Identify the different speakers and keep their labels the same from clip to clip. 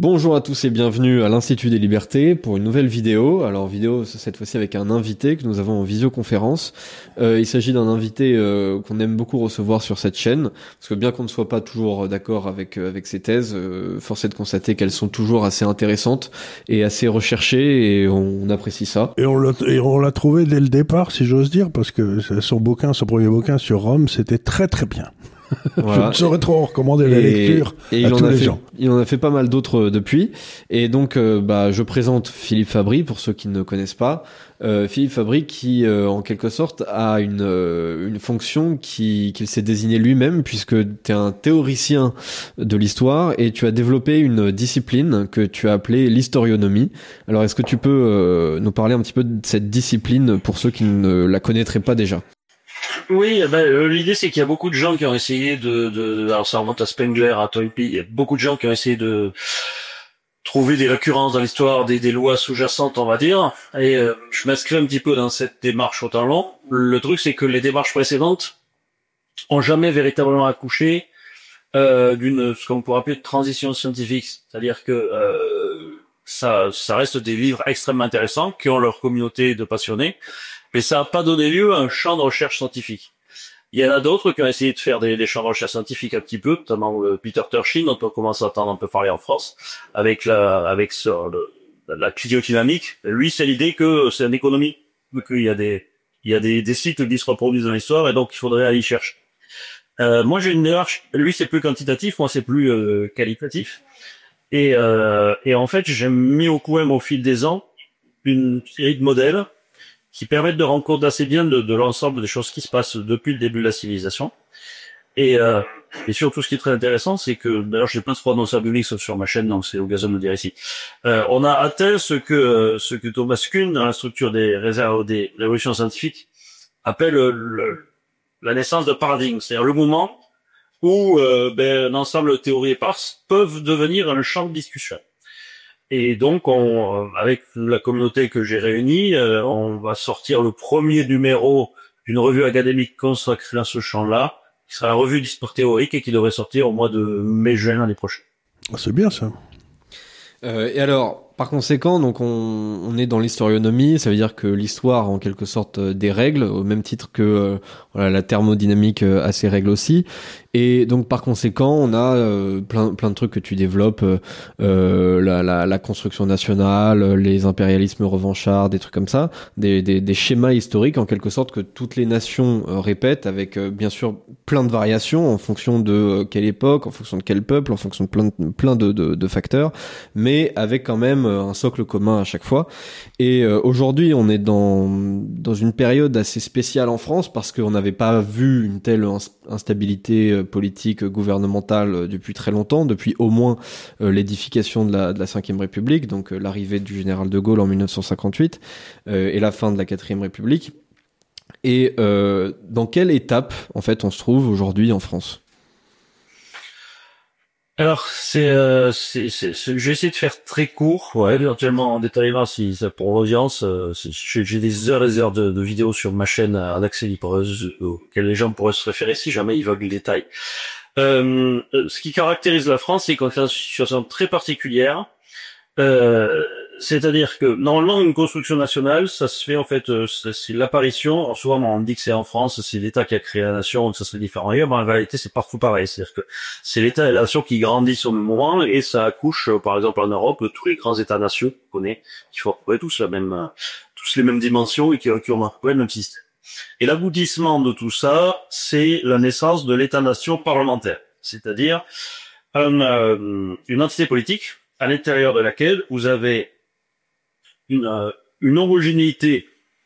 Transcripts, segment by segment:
Speaker 1: Bonjour à tous et bienvenue à l'Institut des Libertés pour une nouvelle vidéo. Alors vidéo cette fois-ci avec un invité que nous avons en visioconférence. Il s'agit d'un invité qu'on aime beaucoup recevoir sur cette chaîne, parce que bien qu'on ne soit pas toujours d'accord avec ses thèses, force est de constater qu'elles sont toujours assez intéressantes et assez recherchées et on apprécie ça.
Speaker 2: Et on l'a trouvé dès le départ, si j'ose dire, parce que son premier bouquin sur Rome, c'était très très bien. Voilà. Je ne saurais trop recommander la lecture à tous les gens.
Speaker 1: Il en a fait pas mal d'autres depuis. Et donc, je présente Philippe Fabry, pour ceux qui ne connaissent pas. Philippe Fabry qui, en quelque sorte, a une fonction qu'il s'est désigné lui-même, puisque tu es un théoricien de l'histoire et tu as développé une discipline que tu as appelée l'historionomie. Alors, est-ce que tu peux nous parler un petit peu de cette discipline pour ceux qui ne la connaîtraient pas déjà?
Speaker 3: Oui, l'idée c'est qu'il y a beaucoup de gens qui ont essayé alors ça remonte à Spengler, à Toynbee, il y a beaucoup de gens qui ont essayé de trouver des occurrences dans l'histoire, des lois sous-jacentes, on va dire, et je m'inscris un petit peu dans cette démarche au temps long. Le truc c'est que les démarches précédentes ont jamais véritablement accouché ce qu'on pourrait appeler de transition scientifique, c'est-à-dire que ça reste des livres extrêmement intéressants qui ont leur communauté de passionnés, mais ça n'a pas donné lieu à un champ de recherche scientifique. Il y en a d'autres qui ont essayé de faire des champs de recherche scientifiques un petit peu, notamment Peter Turchin, dont on commence à entendre un peu parler en France, avec la cliodynamique. Lui, c'est l'idée que c'est une économie, qu'il y a des cycles qui se reproduisent dans l'histoire, et donc il faudrait aller y chercher. Moi, j'ai une démarche, lui, c'est plus quantitatif, moi, c'est plus qualitatif. Et en fait, j'ai mis au fil des ans une série de modèles qui permettent de rendre compte assez bien de l'ensemble des choses qui se passent depuis le début de la civilisation. Et surtout, ce qui est très intéressant, c'est que, d'ailleurs, je n'ai pas de prononciation publique sauf sur ma chaîne, donc c'est l'occasion de le dire ici. On a atteint ce que Thomas Kuhn, dans la structure des révolutions scientifiques, appelle la naissance de paradigme, c'est-à-dire le moment où un ensemble de théories éparses peuvent devenir un champ de discussion. Et donc, avec la communauté que j'ai réunie, on va sortir le premier numéro d'une revue académique consacrée à ce champ-là, qui sera la revue d'histoire théorique et qui devrait sortir au mois de mai-juin l'année prochaine.
Speaker 2: C'est bien ça.
Speaker 1: Et alors, par conséquent, donc on est dans l'historionomie, ça veut dire que l'histoire a en quelque sorte des règles, au même titre que la thermodynamique a ses règles aussi. Et donc par conséquent, on a plein de trucs que tu développes, la construction nationale, les impérialismes revanchards, des trucs comme ça, des schémas historiques en quelque sorte que toutes les nations répètent, avec bien sûr plein de variations en fonction de quelle époque, en fonction de quel peuple, en fonction de plein de facteurs, mais avec quand même un socle commun à chaque fois. Et aujourd'hui, on est dans une période assez spéciale en France parce qu'on n'avait pas vu une telle instabilité politique gouvernementale depuis très longtemps, depuis au moins l'édification de la Ve République, donc l'arrivée du général de Gaulle en 1958 et la fin de la Quatrième République. Et dans quelle étape, en fait, on se trouve aujourd'hui en France ?
Speaker 3: Alors, je vais essayer de faire très court, éventuellement en détaillant si ça pour l'audience. J'ai des heures et des heures de vidéos sur ma chaîne en accès libre auxquelles les gens pourraient se référer si jamais ils veulent le détail. Ce qui caractérise la France, c'est qu'on est dans une situation très particulière. C'est-à-dire que normalement une construction nationale, ça se fait en fait, c'est l'apparition. Alors souvent on dit que c'est en France, c'est l'État qui a créé la nation, que ça serait différent ailleurs, mais en réalité c'est partout pareil. C'est-à-dire que c'est l'État et la nation qui grandissent au même moment et ça accouche, par exemple en Europe, tous les grands États-nations qu'on connaît, qui font tous les mêmes dimensions et qui ont le même système. Et l'aboutissement de tout ça, c'est la naissance de l'État-nation parlementaire, c'est-à-dire une entité politique à l'intérieur de laquelle vous avez une homogénéité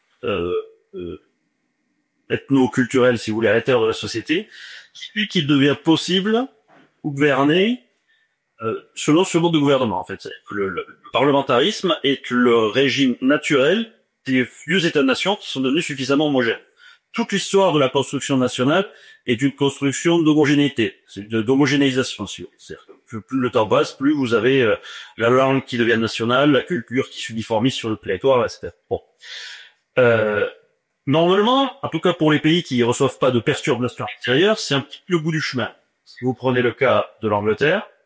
Speaker 3: ethno-culturelle, si vous voulez, à l'intérieur de la société, qui fait qu'il devient possible ou gouverner selon ce mode de gouvernement. En fait, le parlementarisme est le régime naturel des vieux États-nations qui sont devenus suffisamment homogènes. Toute l'histoire de la construction nationale est une construction d'homogénéité, d'homogénéisation. C'est-à-dire que plus le temps passe, plus vous avez la langue qui devient nationale, la culture qui s'uniformise sur le territoire, etc. Bon. Normalement, en tout cas pour les pays qui ne reçoivent pas de perturbations extérieures, c'est un petit peu le bout du chemin. Si vous prenez le cas de l'Angleterre,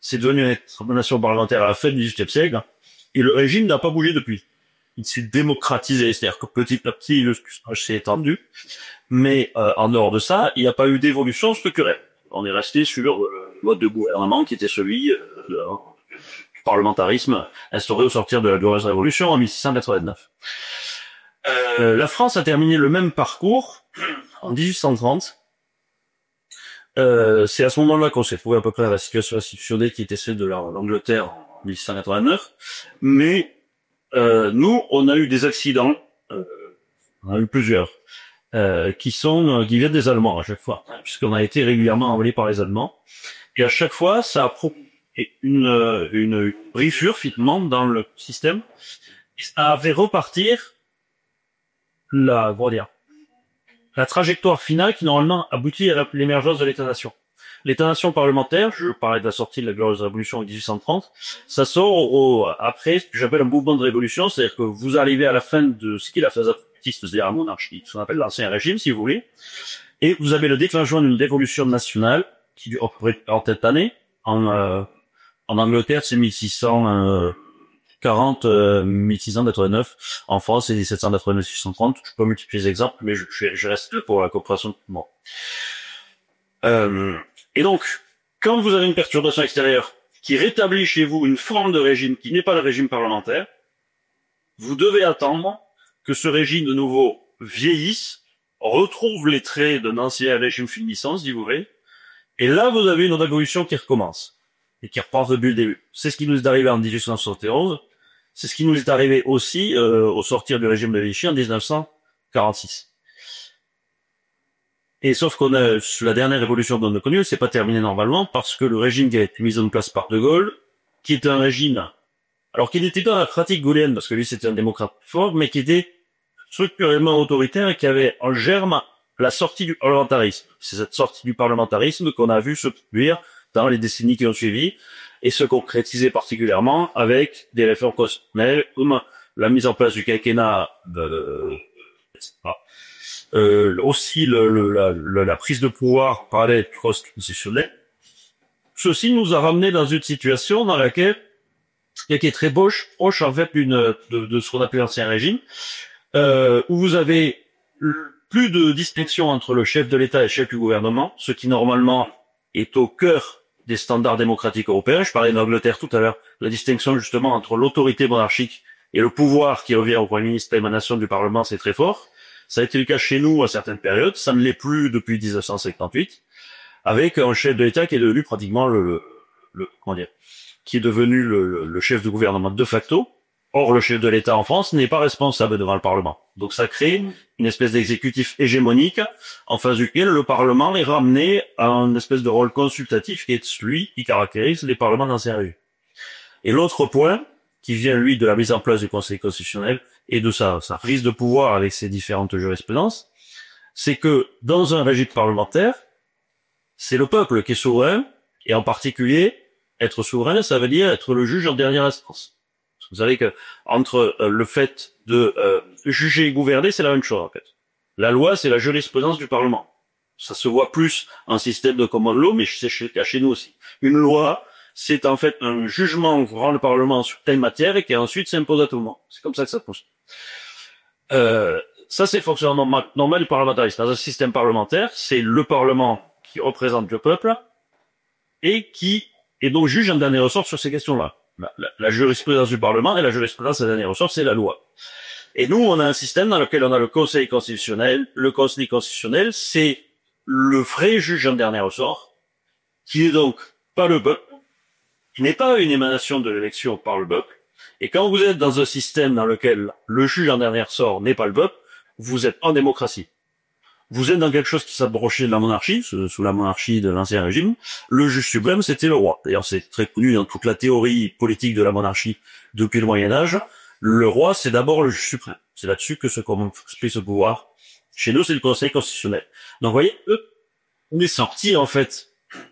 Speaker 3: c'est devenu une nation parlementaire à la fin du XVIIIe siècle, et le régime n'a pas bougé depuis. Il s'est démocratisé, c'est-à-dire que petit à petit, le suffrage s'est étendu, mais en dehors de ça, il n'y a pas eu d'évolution structurelle. On est resté sur le mode de gouvernement qui était celui du parlementarisme instauré au sortir de la Glorieuse Révolution en 1689. La France a terminé le même parcours en 1830. C'est à ce moment-là qu'on s'est trouvé à peu près à la situation institutionnelle qui était celle de l'Angleterre en 1889. Mais nous, on a eu des accidents, on a eu plusieurs, qui viennent des Allemands à chaque fois, puisqu'on a été régulièrement envolé par les Allemands. Et à chaque fois, ça a provoqué une brisure finalement dans le système. Et ça avait repartir la trajectoire finale qui normalement aboutit à l'émergence de l'État-nation. L'État-nation parlementaire, je parlais de la sortie de la Glorieuse Révolution en 1830, ça sort après ce que j'appelle un mouvement de révolution, c'est-à-dire que vous arrivez à la fin de ce qu'est la phase absolutiste, c'est-à-dire la monarchie, ce qu'on appelle l'Ancien Régime, si vous voulez, et vous avez le déclenchement d'une révolution nationale qui dure en tête d'année. En Angleterre, c'est 1640, 1689. En France, c'est 1789-1630. Je peux multiplier les exemples, mais je reste pour la compréhension de tout le monde. Et donc, quand vous avez une perturbation extérieure qui rétablit chez vous une forme de régime qui n'est pas le régime parlementaire, vous devez attendre que ce régime de nouveau vieillisse, retrouve les traits d'un ancien régime finissant, si vous voulez, et là vous avez une autre évolution qui recommence, et qui reprend depuis le début. C'est ce qui nous est arrivé en 1871, c'est ce qui nous est arrivé aussi au sortir du régime de Vichy en 1946. Et sauf qu'on a, la dernière révolution qu'on a connue, c'est pas terminé normalement, parce que le régime qui a été mis en place par De Gaulle, qui était un régime, alors qu'il n'était pas la pratique gaullienne, parce que lui c'était un démocrate fort, mais qui était structurellement autoritaire et qui avait en germe la sortie du parlementarisme. C'est cette sortie du parlementarisme qu'on a vu se produire dans les décennies qui ont suivi, et se concrétiser particulièrement avec des réformes constitutionnelles, comme la mise en place du quinquennat, aussi la prise de pouvoir par les postes constitutionnels. Ceci nous a ramené dans une situation dans laquelle, qui est très proche en fait de ce qu'on appelle l'ancien régime, où vous avez plus de distinction entre le chef de l'État et le chef du gouvernement, ce qui normalement est au cœur des standards démocratiques européens. Je parlais d'Angleterre tout à l'heure, la distinction justement entre l'autorité monarchique et le pouvoir qui revient au Premier ministre, l'émanation du Parlement, c'est très fort. Ça a été le cas chez nous à certaines périodes, ça ne l'est plus depuis 1958, avec un chef de l'État qui est devenu pratiquement qui est devenu le chef du gouvernement de facto. Or, le chef de l'État en France n'est pas responsable devant le Parlement. Donc ça crée une espèce d'exécutif hégémonique en face duquel le Parlement est ramené à une espèce de rôle consultatif qui est celui qui caractérise les parlements d'Ancien Régime. Et l'autre point, qui vient lui de la mise en place du Conseil constitutionnel et de sa prise de pouvoir avec ses différentes jurisprudences, c'est que dans un régime parlementaire, c'est le peuple qui est souverain, et en particulier, être souverain, ça veut dire être le juge en dernière instance. Vous savez que entre le fait de juger et gouverner, c'est la même chose en fait. La loi, c'est la jurisprudence du Parlement. Ça se voit plus en système de common law, mais c'est chez nous aussi. Une loi, c'est en fait un jugement devant le Parlement sur telle matière et qui ensuite s'impose à tout le monde. C'est comme ça que ça se passe. Ça, c'est le fonctionnement normal du parlementarisme. Dans un système parlementaire, c'est le Parlement qui représente le peuple et qui est donc juge en dernier ressort sur ces questions-là. La jurisprudence du Parlement et la jurisprudence en dernier ressort, c'est la loi. Et nous, on a un système dans lequel on a le Conseil constitutionnel. Le Conseil constitutionnel, c'est le vrai juge en dernier ressort, qui est donc pas le peuple, qui n'est pas une émanation de l'élection par le peuple. Et quand vous êtes dans un système dans lequel le juge en dernier ressort n'est pas le peuple, vous êtes en démocratie. Vous êtes dans quelque chose qui s'approchait de la monarchie, sous la monarchie de l'ancien régime. Le juge suprême, c'était le roi. D'ailleurs, c'est très connu dans toute la théorie politique de la monarchie depuis le Moyen-Âge. Le roi, c'est d'abord le juge suprême. C'est là-dessus que se construit ce pouvoir. Chez nous, c'est le Conseil constitutionnel. Donc, vous voyez, on est sorti, en fait,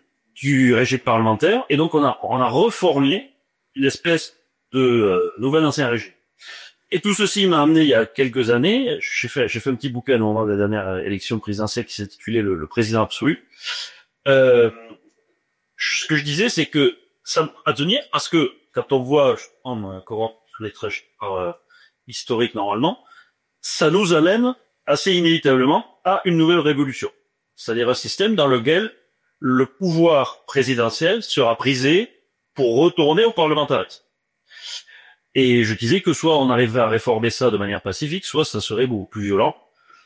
Speaker 3: du régime parlementaire, et donc on a reformulé une espèce de nouvel ancien régime. Et tout ceci m'a amené il y a quelques années, j'ai fait un petit bouquin au moment de la dernière élection présidentielle qui s'intitulait le président absolu. Ce que je disais, c'est que ça à tenir, parce que quand on voit, je prends encore les trajectoires historiques normalement, ça nous amène assez inévitablement à une nouvelle révolution. C'est-à-dire un système dans lequel le pouvoir présidentiel sera brisé pour retourner au parlementarisme. Et je disais que soit on arrivait à réformer ça de manière pacifique, soit ça serait beaucoup plus violent.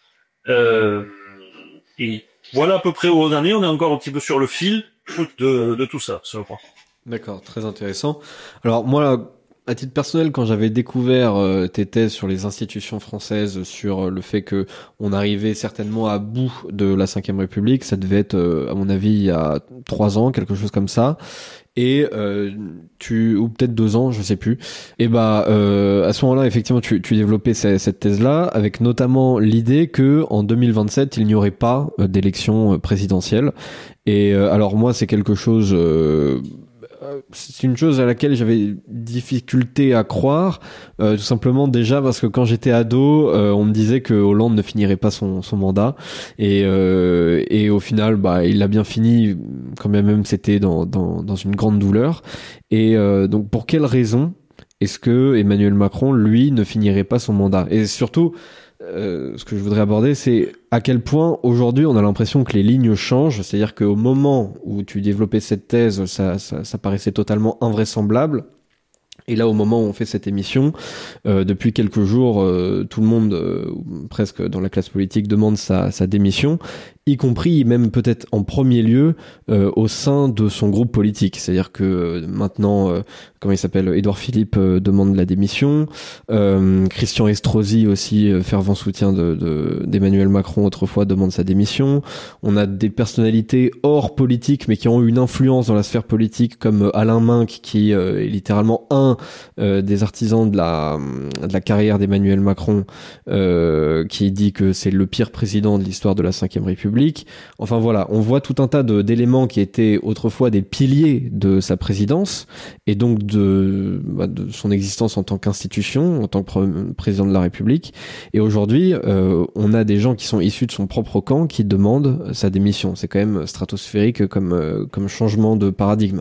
Speaker 3: Et voilà à peu près où on en est. On est encore un petit peu sur le fil de tout ça, je crois.
Speaker 1: D'accord, très intéressant. Alors moi, à titre personnel, quand j'avais découvert tes thèses sur les institutions françaises, sur le fait que on arrivait certainement à bout de la Ve République, ça devait être, à mon avis, il y a 3 ans, quelque chose comme ça. Et ou peut-être 2 ans, je sais plus. Et à ce moment-là, effectivement, tu développais cette thèse-là, avec notamment l'idée que en 2027, il n'y aurait pas d'élection présidentielle. Et alors moi, c'est quelque chose. C'est une chose à laquelle j'avais difficulté à croire, tout simplement déjà parce que quand j'étais ado, on me disait que Hollande ne finirait pas son mandat, et au final, il l'a bien fini, quand même c'était dans une grande douleur. Et donc pour quelle raison est-ce que Emmanuel Macron, lui, ne finirait pas son mandat? Et surtout, ce que je voudrais aborder, c'est à quel point aujourd'hui on a l'impression que les lignes changent, c'est-à-dire qu'au moment où tu développais cette thèse, ça paraissait totalement invraisemblable. Et là, au moment où on fait cette émission, depuis quelques jours, tout le monde, presque dans la classe politique, demande sa démission, y compris même peut-être en premier lieu au sein de son groupe politique. C'est-à-dire que maintenant, comment il s'appelle, Édouard Philippe demande la démission, Christian Estrosi aussi, fervent soutien d'Emmanuel Macron autrefois, demande sa démission. On a des personnalités hors politique mais qui ont eu une influence dans la sphère politique, comme Alain Minc, qui est littéralement un des artisans de la carrière d'Emmanuel Macron, qui dit que c'est le pire président de l'histoire de la Ve République. Enfin voilà, on voit tout un tas d'éléments qui étaient autrefois des piliers de sa présidence et donc de son existence en tant qu'institution, en tant que président de la République. Et aujourd'hui, on a des gens qui sont issus de son propre camp qui demandent sa démission. C'est quand même stratosphérique comme changement de paradigme.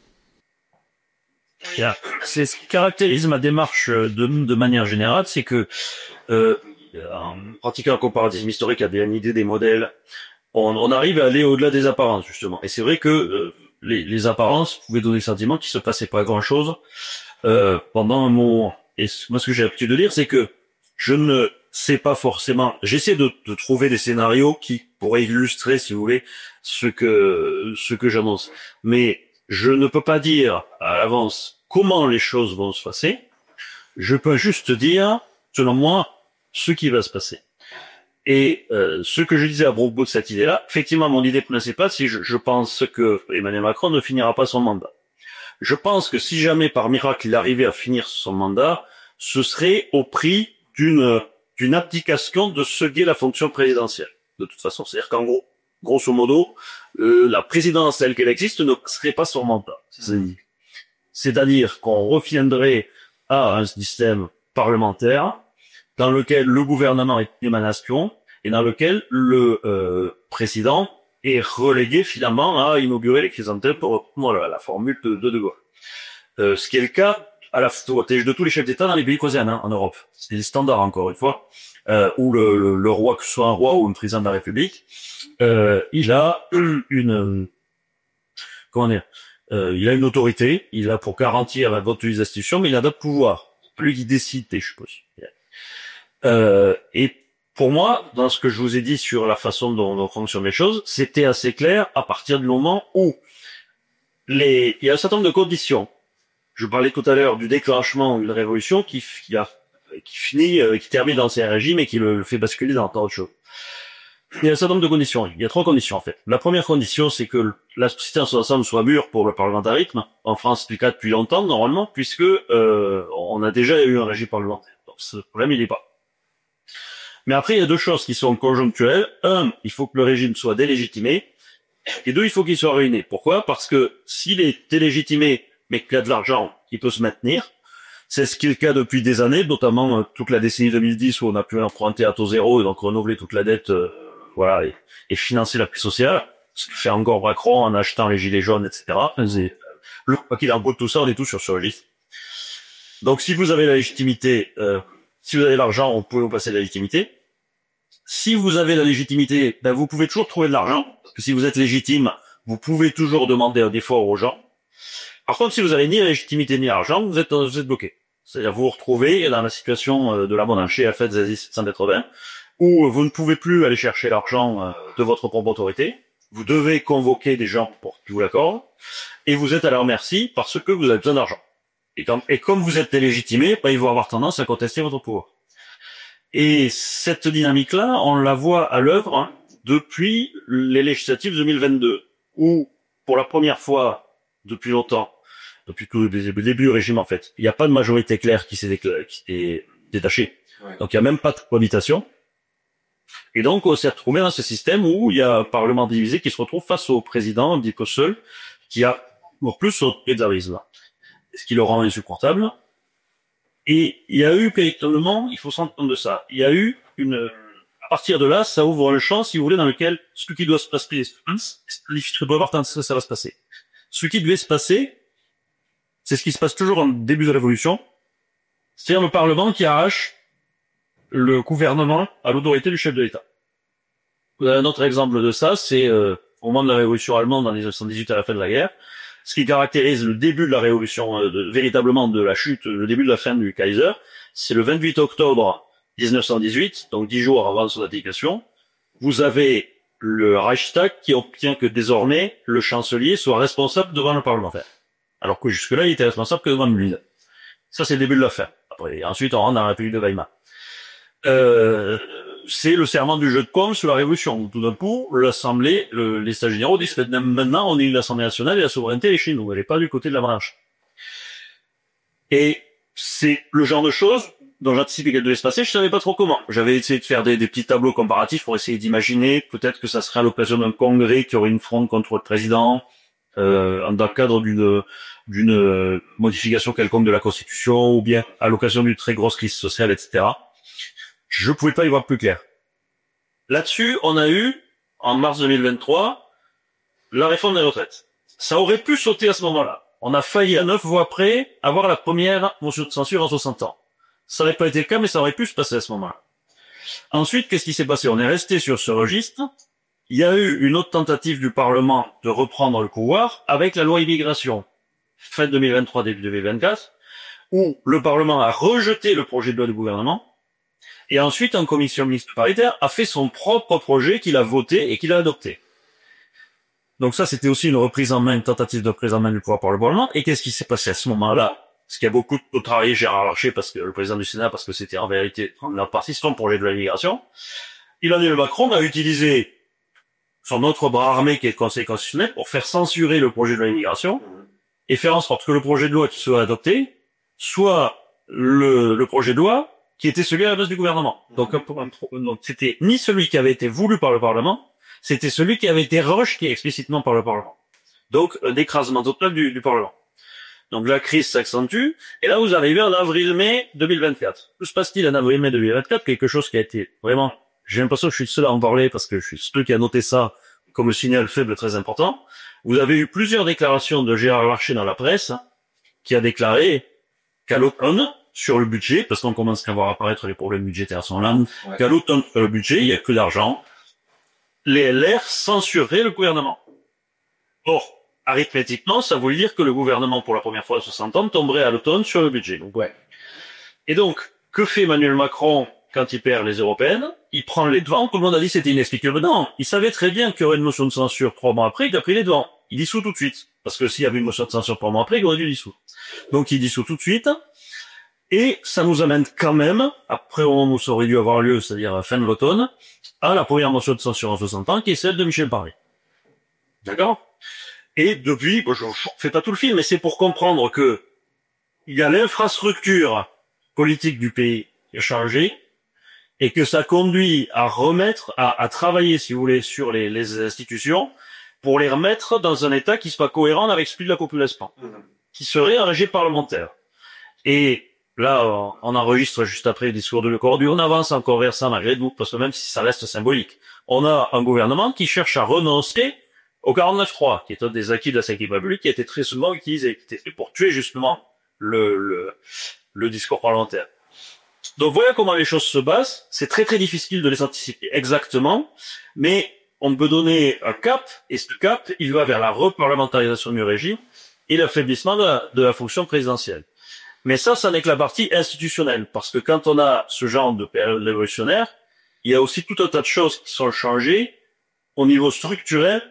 Speaker 3: C'est ce qui caractérise ma démarche de manière générale, c'est que en pratiquant un comparatisme historique, il y a une idée des modèles, on arrive à aller au-delà des apparences, justement. Et c'est vrai que les apparences pouvaient donner le sentiment qu'il se passait pas grand-chose pendant un moment. Et moi, ce que j'ai l'habitude de dire, c'est que je ne sais pas forcément. J'essaie de trouver des scénarios qui pourraient illustrer, si vous voulez, ce que j'annonce. Mais je ne peux pas dire à l'avance comment les choses vont se passer. Je peux juste dire, selon moi, ce qui va se passer. Et ce que je disais à propos de cette idée-là, effectivement, mon idée principale, c'est je pense que Emmanuel Macron ne finira pas son mandat. Je pense que si jamais par miracle il arrivait à finir son mandat, ce serait au prix d'une abdication de ce qu'est la fonction présidentielle. De toute façon, c'est-à-dire qu'en gros, grosso modo, la présidence telle qu'elle existe ne serait pas son mandat. C'est-à-dire qu'on reviendrait à un système parlementaire dans lequel le gouvernement est une émanation et dans lequel le président est relégué finalement à inaugurer les chrysanthèmes pour la formule de Gaulle. Ce qui est le cas à la protège de tous les chefs d'État dans les pays voisins en Europe. C'est les standards encore une fois, où le roi, que ce soit un roi ou un président de la République, il a il a une autorité, il a pour garantir la bonne tenue des institutions, mais il a d'autres pouvoirs. Plus qu'il décide, je suppose. Et pour moi, dans ce que je vous ai dit sur la façon dont fonctionnent les choses, c'était assez clair à partir du moment où il y a un certain nombre de conditions. Je parlais tout à l'heure du déclenchement d'une révolution qui termine dans l'ancien régime et qui le fait basculer dans tant autre chose. Il y a un certain nombre de conditions. Il y a 3 conditions, en fait. La première condition, c'est que la société en son ensemble soit mûre pour le parlementarisme. En France, c'est le cas depuis longtemps, normalement, puisque on a déjà eu un régime parlementaire. Donc, ce problème, il n'est pas. Mais après, il y a 2 choses qui sont conjoncturelles. 1, il faut que le régime soit délégitimé. Et 2, il faut qu'il soit ruiné. Pourquoi? Parce que s'il est délégitimé, mais qu'il y a de l'argent, il peut se maintenir. C'est ce qui est le cas depuis des années, notamment toute la décennie 2010 où on a pu emprunter à taux zéro et donc renouveler toute la dette, et financer la crise sociale. Ce que fait encore Macron en achetant les gilets jaunes, etc. Quoi qu'il en coûte tout ça, on est tous sur ce registre. Donc, si vous avez la légitimité, si vous avez l'argent, on peut vous passer de la légitimité. Si vous avez la légitimité, ben, vous pouvez toujours trouver de l'argent. Parce que si vous êtes légitime, vous pouvez toujours demander un effort aux gens. Par contre, si vous avez ni la légitimité ni l'argent, vous êtes bloqué. C'est-à-dire, vous vous retrouvez dans la situation de la Monarchie à fête Zazie 780, où vous ne pouvez plus aller chercher l'argent de votre propre autorité. Vous devez convoquer des gens pour qu'ils vous l'accordent. Et vous êtes à leur merci parce que vous avez besoin d'argent. Et comme vous êtes délégitimé, ben, ils vont avoir tendance à contester votre pouvoir. Et cette dynamique-là, on la voit à l'œuvre depuis les législatives 2022, où, pour la première fois depuis longtemps, depuis tout le début du régime en fait, il n'y a pas de majorité claire qui s'est détachée. Ouais. Donc il n'y a même pas de cohabitation. Et donc on s'est retrouvé dans ce système où il y a un parlement divisé qui se retrouve face au président, un petit peu seul, qui a pour plus au là, ce qui le rend insupportable. Et il y a eu véritablement, il faut s'entendre de ça, il y a eu à partir de là, ça ouvre le champ, si vous voulez, dans lequel ce qui doit se passer, ça va se passer. Ce qui devait se passer, c'est ce qui se passe toujours en début de révolution, c'est-à-dire le Parlement qui arrache le gouvernement à l'autorité du chef de l'État. Vous avez un autre exemple de ça, c'est au moment de la révolution allemande en 1918 à la fin de la guerre. Ce qui caractérise le début de la révolution, véritablement de la chute, le début de la fin du Kaiser, c'est le 28 octobre 1918, donc 10 jours avant son application. Vous avez le Reichstag qui obtient que désormais le chancelier soit responsable devant le parlementaire. Alors que jusque-là, il était responsable que devant le ministre. Ça, c'est le début de la fin. Après, ensuite, on rentre dans la République de Weimar. C'est le serment du jeu de paume sur la Révolution. Tout d'un coup, l'Assemblée, les États généraux disent que maintenant, on est l'Assemblée nationale et la souveraineté est chez nous. Elle n'est pas du côté de la monarchie. Et c'est le genre de choses dont j'anticipais qu'elle devait se passer, je savais pas trop comment. J'avais essayé de faire des petits tableaux comparatifs pour essayer d'imaginer peut-être que ça serait à l'occasion d'un congrès qui aurait une fronde contre le président, dans le cadre d'une modification quelconque de la Constitution, ou bien à l'occasion d'une très grosse crise sociale, etc. Je pouvais pas y voir plus clair. Là-dessus, on a eu, en mars 2023, la réforme des retraites. Ça aurait pu sauter à ce moment-là. On a failli, à 9 voix près, avoir la première motion de censure en 60 ans. Ça n'aurait pas été le cas, mais ça aurait pu se passer à ce moment-là. Ensuite, qu'est-ce qui s'est passé? On est resté sur ce registre. Il y a eu une autre tentative du Parlement de reprendre le pouvoir avec la loi immigration, fin 2023, début 2024, où le Parlement a rejeté le projet de loi du gouvernement, et ensuite, en commission mixte paritaire, a fait son propre projet qu'il a voté et qu'il a adopté. Donc ça, c'était aussi une reprise en main, une tentative de reprise en main du pouvoir par le Parlement. Et qu'est-ce qui s'est passé à ce moment-là? Parce qu'il y a beaucoup de travail Gérard Larcher, parce que le président du Sénat, parce que c'était en vérité la partie son projet de la migration. Emmanuel Macron a utilisé son autre bras armé qui est le Conseil constitutionnel pour faire censurer le projet de la migration et faire en sorte que le projet de loi qui soit adopté soit le projet de loi qui était celui à la base du gouvernement. Donc c'était ni celui qui avait été voulu par le Parlement, c'était celui qui avait été rejeté explicitement par le Parlement. Donc un écrasement total du Parlement. Donc la crise s'accentue, et là vous arrivez en avril-mai 2024. Que se passe-t-il en avril-mai 2024? Quelque chose qui a été vraiment, j'ai l'impression que je suis le seul à en parler parce que je suis celui qui a noté ça comme un signal faible très important. Vous avez eu plusieurs déclarations de Gérard Larcher dans la presse, qui a déclaré qu'à l'automne, sur le budget, parce qu'on commence à voir apparaître les problèmes budgétaires sont là, qu'à l'automne, sur le budget, il n'y a que d'argent, les LR censureraient le gouvernement. Or, arithmétiquement, ça voulait dire que le gouvernement, pour la première fois de 60 ans, tomberait à l'automne sur le budget. Donc, ouais. Et donc, que fait Emmanuel Macron quand il perd les européennes? Il prend les devants. Tout le monde a dit que c'était inexplicable. Non, il savait très bien qu'il y aurait une motion de censure 3 mois après, il a pris les devants. Il dissout tout de suite. Parce que s'il y avait une motion de censure 3 mois après, il aurait dû dissoudre. Donc, il dissout tout de suite. Et ça nous amène quand même, après au moment où ça aurait dû avoir lieu, c'est-à-dire fin de l'automne, à la première motion de censure en 60 ans, qui est celle de Michel Paré. D'accord? Et depuis, je fais pas tout le film, mais c'est pour comprendre que il y a l'infrastructure politique du pays qui a changé, et que ça conduit à remettre, à travailler, si vous voulez, sur les institutions, pour les remettre dans un état qui soit cohérent avec celui de la population, qui serait un régime parlementaire. Et là, on enregistre juste après le discours de Lecornu, on avance encore vers ça malgré tout, parce que même si ça reste symbolique, on a un gouvernement qui cherche à renoncer au 49.3, qui est un des acquis de la Cinquième République, qui a été très souvent utilisé, qui était fait pour tuer justement le discours parlementaire. Donc voilà comment les choses se passent. C'est très très difficile de les anticiper exactement, mais on peut donner un cap, et ce cap, il va vers la reparlementarisation du régime et l'affaiblissement de la fonction présidentielle. Mais ça n'est que la partie institutionnelle, parce que quand on a ce genre de période révolutionnaire, il y a aussi tout un tas de choses qui sont changées au niveau structurel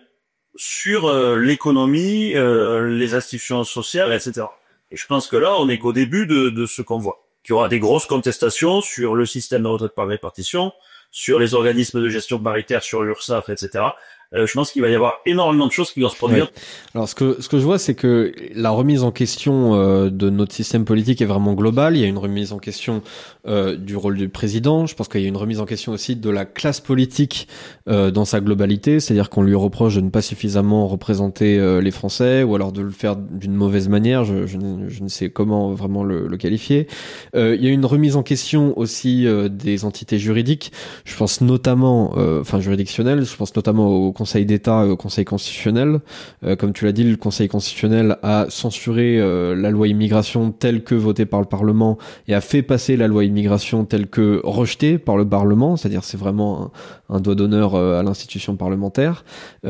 Speaker 3: sur l'économie, les institutions sociales, etc. Et je pense que là, on est qu'au début de ce qu'on voit. Qu'il y aura des grosses contestations sur le système de retraite par répartition, sur les organismes de gestion paritaire, sur l'URSSAF, etc. Je pense qu'il va y avoir énormément de choses qui vont se produire.
Speaker 1: Ouais. Alors ce que je vois, c'est que la remise en question de notre système politique est vraiment globale. Il y a une remise en question du rôle du président. Je pense qu'il y a une remise en question aussi de la classe politique dans sa globalité, c'est-à-dire qu'on lui reproche de ne pas suffisamment représenter les Français, ou alors de le faire d'une mauvaise manière. Je ne sais comment vraiment le qualifier. Il y a une remise en question aussi des entités juridiques. Je pense notamment, juridictionnelles. Je pense notamment au Conseil d'État et au Conseil constitutionnel. Comme tu l'as dit, le Conseil constitutionnel a censuré la loi immigration telle que votée par le Parlement et a fait passer la loi immigration telle que rejetée par le Parlement, c'est-à-dire c'est vraiment un doigt d'honneur à l'institution parlementaire.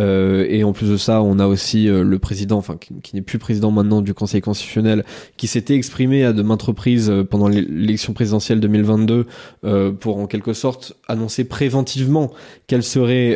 Speaker 1: Et en plus de ça, on a aussi le président, qui n'est plus président maintenant du Conseil constitutionnel, qui s'était exprimé à de maintes reprises pendant l'élection présidentielle 2022 pour en quelque sorte annoncer préventivement quelle serait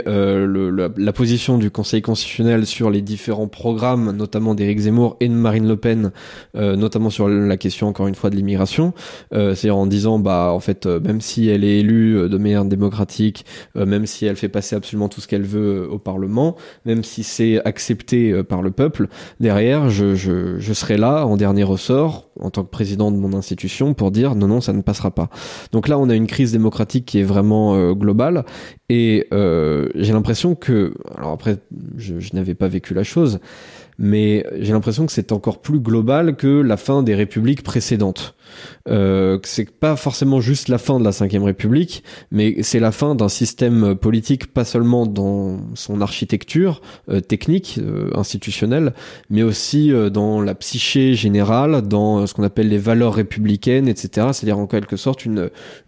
Speaker 1: la position du Conseil constitutionnel sur les différents programmes, notamment d'Éric Zemmour et de Marine Le Pen, notamment sur la question, encore une fois, de l'immigration. C'est-à-dire en disant, même si elle est élue de manière démocratique, même si elle fait passer absolument tout ce qu'elle veut au Parlement, même si c'est accepté par le peuple, derrière, je serai là, en dernier ressort, en tant que président de mon institution, pour dire non, ça ne passera pas. Donc là, on a une crise démocratique qui est vraiment globale, et j'ai l'impression que, alors après, je n'avais pas vécu la chose, mais j'ai l'impression que c'est encore plus global que la fin des républiques précédentes. Que c'est pas forcément juste la fin de la Cinquième République, mais c'est la fin d'un système politique, pas seulement dans son architecture technique, institutionnelle, mais aussi dans la psyché générale, dans ce qu'on appelle les valeurs républicaines, etc. C'est-à-dire en quelque sorte une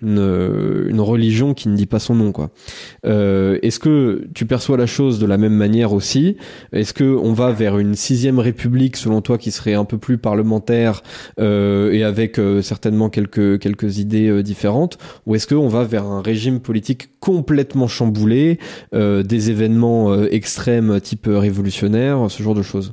Speaker 1: religion qui ne dit pas son nom, quoi. Est-ce que tu perçois la chose de la même manière aussi? Est-ce que on va vers une sixième république, selon toi, qui serait un peu plus parlementaire et avec certainement quelques idées différentes, ou est-ce qu'on va vers un régime politique complètement chamboulé, des événements extrêmes type révolutionnaire, ce genre de choses?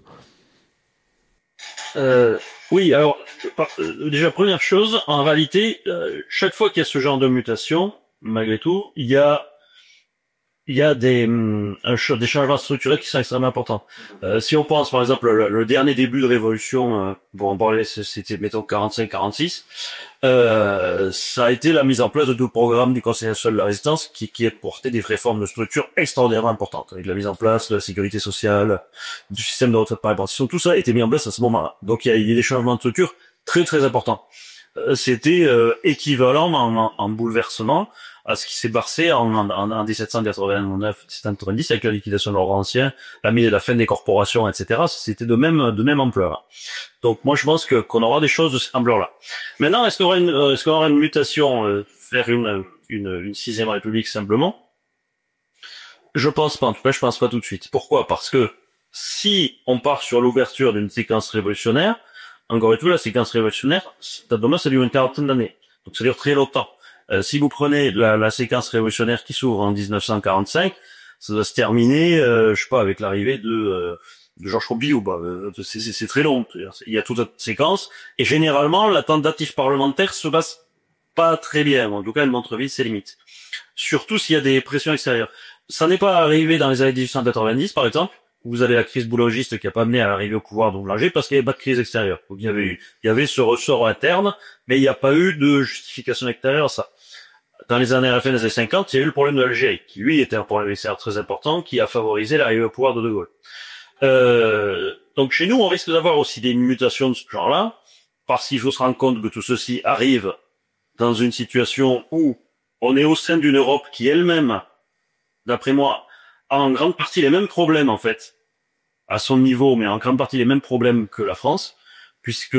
Speaker 3: Oui, alors déjà première chose, en réalité, chaque fois qu'il y a ce genre de mutation, malgré tout, il y a des changements structurels qui sont extrêmement importants. Si on pense par exemple le dernier début de révolution, bon, on parlait, c'était mettons 45-46, ça a été la mise en place de tout le programme du Conseil national de la Résistance qui a porté des réformes de structure extraordinairement importantes, avec la mise en place de la sécurité sociale, du système de retraite par répartition, tout ça a été mis en place à ce moment-là. Donc il y a des changements de structure très très importants. C'était équivalent en bouleversement à ce qui s'est passé en 1789-1790 avec la liquidation de l'ordre ancien, la fin des corporations, etc. C'était de même ampleur. Donc moi je pense qu'on aura des choses de cette ampleur-là. Maintenant, est-ce qu'on aura une mutation vers une sixième république simplement? Je pense pas. En tout cas, je pense pas tout de suite. Pourquoi? Parce que si on part sur l'ouverture d'une séquence révolutionnaire, encore une fois, la séquence révolutionnaire, ça dure une quarantaine d'années. Donc ça dure très longtemps. Si vous prenez la séquence révolutionnaire qui s'ouvre en 1945, ça doit se terminer, je sais pas, avec l'arrivée de Georges Pompidou. C'est très long. Il y a toute cette séquence, et généralement, la tentative parlementaire se passe pas très bien. En tout cas, elle montre vite ses limites. Surtout s'il y a des pressions extérieures. Ça n'est pas arrivé dans les années 1890, par exemple. Vous avez la crise boulangiste qui a pas amené à l'arrivée au pouvoir de Boulanger parce qu'il n'y avait pas de crise extérieure. Donc il y avait ce ressort interne, mais il n'y a pas eu de justification extérieure à ça. Dans les années, à la fin des années 50, il y a eu le problème de l'Algérie, qui lui était un problème extérieur très important, qui a favorisé l'arrivée au pouvoir de Gaulle. Donc chez nous, on risque d'avoir aussi des mutations de ce genre-là, parce qu'il faut se rendre compte que tout ceci arrive dans une situation où on est au sein d'une Europe qui elle-même, d'après moi, a en grande partie les mêmes problèmes, en fait, à son niveau, mais en grande partie les mêmes problèmes que la France, puisque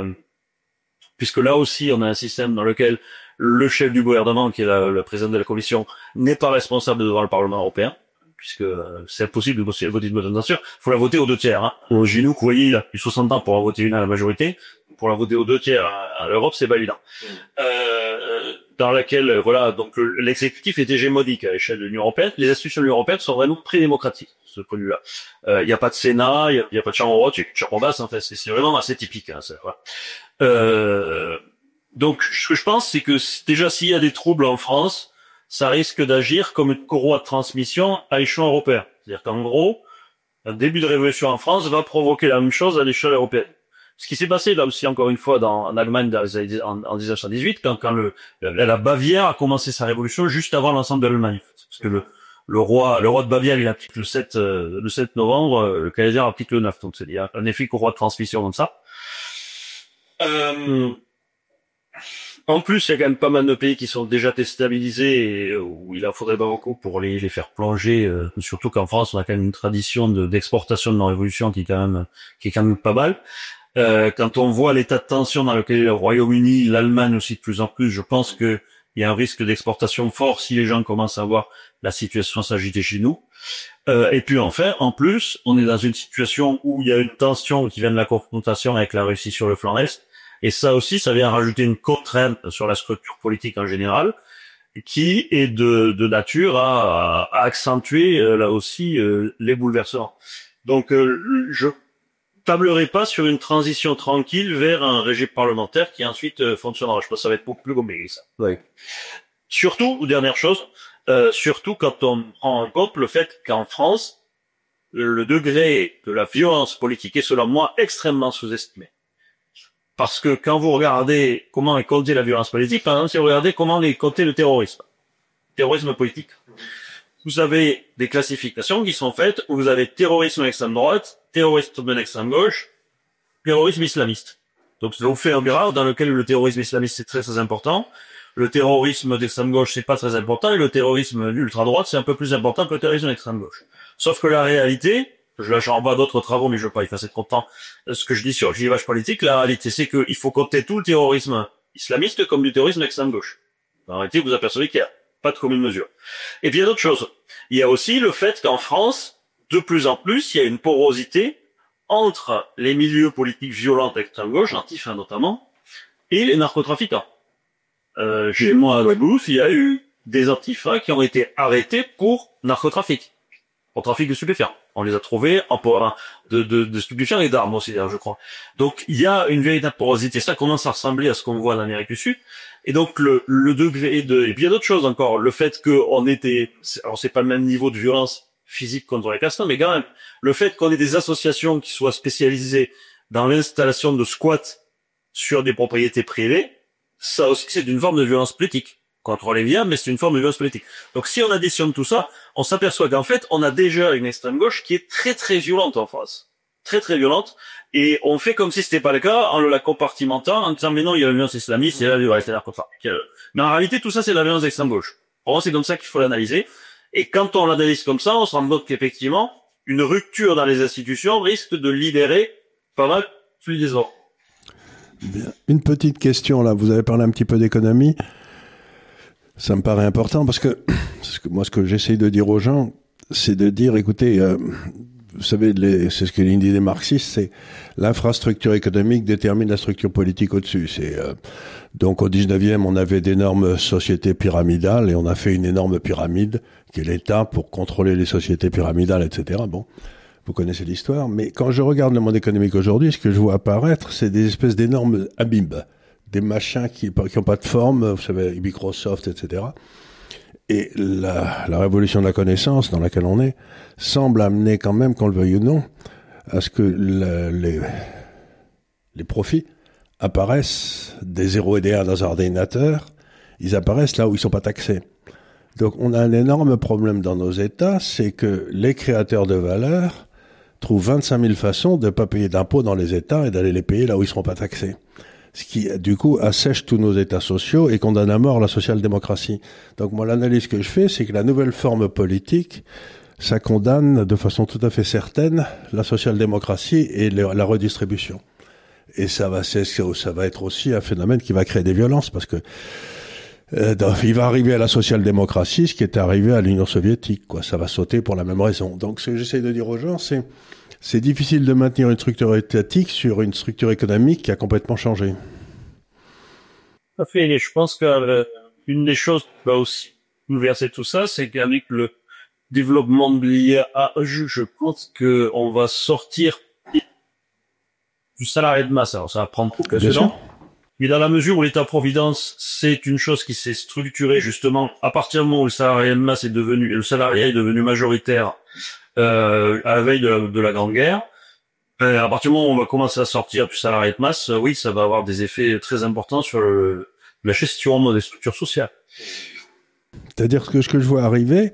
Speaker 3: là aussi on a un système dans lequel le chef du gouvernement, qui est le président de la Commission, n'est pas responsable devant le Parlement européen, puisque c'est impossible de voter une motion de censure. Il faut la voter aux 2 tiers. Hein. Au Ginoux, vous voyez, il a eu 60 ans pour en voter une à la majorité. Pour la voter aux 2 tiers à l'Europe, c'est pas évident. Dans laquelle, voilà, donc l'exécutif est hégémonique à l'échelle de l'Union européenne. Les institutions de l'Union européenne sont vraiment pré-démocratiques, ce point de vue-là. Il n'y a pas de Sénat, il y a pas de chambre haute, il y a une chambre basse, en fait. C'est vraiment assez typique. Hein, ça, voilà. Donc, ce que je pense, c'est que déjà, s'il y a des troubles en France, ça risque d'agir comme une courroie de transmission à l'échelon européen. C'est-à-dire qu'en gros, un début de révolution en France va provoquer la même chose à l'échelle européenne. Ce qui s'est passé là aussi encore une fois en Allemagne en 1918, quand la Bavière a commencé sa révolution juste avant l'ensemble de l'Allemagne. Parce que le roi de Bavière, il applique le 7 novembre, le Kaiser applique le 9. Donc c'est un effet courroie de transmission comme ça. En plus, il y a quand même pas mal de pays qui sont déjà déstabilisés et où il en faudrait pas beaucoup pour les faire plonger. Surtout qu'en France, on a quand même une tradition d'exportation de nos révolutions qui est quand même pas mal. Quand on voit l'état de tension dans lequel est le Royaume-Uni, l'Allemagne aussi de plus en plus, je pense que il y a un risque d'exportation fort si les gens commencent à voir la situation s'agiter chez nous. Et puis enfin, en plus, on est dans une situation où il y a une tension qui vient de la confrontation avec la Russie sur le flanc est. Et ça aussi, ça vient rajouter une contrainte sur la structure politique en général, qui est de nature à accentuer là aussi les bouleversements. Donc je tablerai pas sur une transition tranquille vers un régime parlementaire qui ensuite fonctionnera. Je pense que ça va être beaucoup plus compliqué ça.
Speaker 1: Oui.
Speaker 3: Surtout, dernière chose, surtout quand on prend en compte le fait qu'en France, le degré de la violence politique est selon moi extrêmement sous-estimé. Parce que quand vous regardez comment est comptée la violence politique, par exemple, si vous regardez comment est compté le terrorisme politique, vous avez des classifications qui sont faites où vous avez terrorisme d'extrême droite, terrorisme d'extrême gauche, terrorisme islamiste. Donc ça vous fait un graphe dans lequel le terrorisme islamiste c'est très très important, le terrorisme d'extrême gauche c'est pas très important et le terrorisme d'ultra droite c'est un peu plus important que le terrorisme d'extrême gauche. Sauf que la réalité, je renvoie d'autres travaux, mais je veux pas y passer trop de temps. Ce que je dis sur le clivage politique, la réalité, c'est qu'il faut compter tout le terrorisme islamiste comme du terrorisme d'extrême gauche. En réalité, vous apercevez qu'il n'y a pas de commune mesure. Et puis, il y a d'autres choses. Il y a aussi le fait qu'en France, de plus en plus, il y a une porosité entre les milieux politiques violents d'extrême gauche, antifa notamment, et les narcotrafiquants. Chez moi, à Toulouse, il y a eu des antifas qui ont été arrêtés pour narcotrafic. Pour trafic de stupéfiants. On les a trouvés de stupéfiants et d'armes aussi, je crois. Donc, il y a une véritable porosité. Ça commence à ressembler à ce qu'on voit en Amérique du Sud. Et donc, le degré et puis il y a d'autres choses encore. Le fait alors c'est pas le même niveau de violence physique contre les castans, mais quand même, le fait qu'on ait des associations qui soient spécialisées dans l'installation de squats sur des propriétés privées, ça aussi, c'est une forme de violence politique. Contre les biens, mais c'est une forme de violence politique. Donc si on additionne tout ça, on s'aperçoit qu'en fait, on a déjà une extrême gauche qui est très très violente en France. Très très violente. Et on fait comme si c'était pas le cas, en la compartimentant, en disant mais non, il y a la violence islamiste, il y a la violence narcotrafique. Mais en réalité, tout ça, c'est la violence d'extrême gauche. Pour moi, c'est comme ça qu'il faut l'analyser. Et quand on l'analyse comme ça, on se rend compte qu'effectivement, une rupture dans les institutions risque de libérer pas mal plus des ordres.
Speaker 2: Bien. Une petite question là, vous avez parlé un petit peu d'économie. Ça me paraît important parce que moi, ce que j'essaye de dire aux gens, c'est de dire, écoutez, vous savez, c'est ce que l'idée des marxistes, c'est l'infrastructure économique détermine la structure politique au-dessus. Donc au 19e, on avait d'énormes sociétés pyramidales et on a fait une énorme pyramide qui est l'État pour contrôler les sociétés pyramidales, etc. Bon, vous connaissez l'histoire, mais quand je regarde le monde économique aujourd'hui, ce que je vois apparaître, c'est des espèces d'énormes abîmes. Des machins qui ont pas de forme, vous savez, Microsoft, etc. Et la révolution de la connaissance dans laquelle on est semble amener quand même, qu'on le veuille ou non, à ce que les profits apparaissent des 0 et des 1 dans un ordinateur, ils apparaissent là où ils sont pas taxés. Donc on a un énorme problème dans nos États, c'est que les créateurs de valeur trouvent 25 000 façons de pas payer d'impôts dans les États et d'aller les payer là où ils seront pas taxés. Ce qui, du coup, assèche tous nos États sociaux et condamne à mort la social-démocratie. Donc moi, l'analyse que je fais, c'est que la nouvelle forme politique ça condamne de façon tout à fait certaine la social-démocratie et la redistribution. Et ça va être aussi un phénomène qui va créer des violences, parce que il va arriver à la social-démocratie ce qui est arrivé à l'Union soviétique, quoi. Ça va sauter pour la même raison. Donc, ce que j'essaie de dire aux gens, c'est difficile de maintenir une structure étatique sur une structure économique qui a complètement changé.
Speaker 3: Tout à fait. Et je pense que une des choses qui va aussi bouleverser tout ça, c'est qu'avec le développement de l'IA, je pense que on va sortir du salarié de masse. Alors, ça va prendre quelques temps. Mais dans la mesure où l'État-providence, c'est une chose qui s'est structurée justement à partir du moment où le salarié de masse le salarié est devenu majoritaire à la veille de la Grande Guerre. À partir du moment où on va commencer à sortir du salarié de masse, oui, ça va avoir des effets très importants sur la gestion des structures sociales.
Speaker 2: C'est-à-dire que ce que je vois arriver,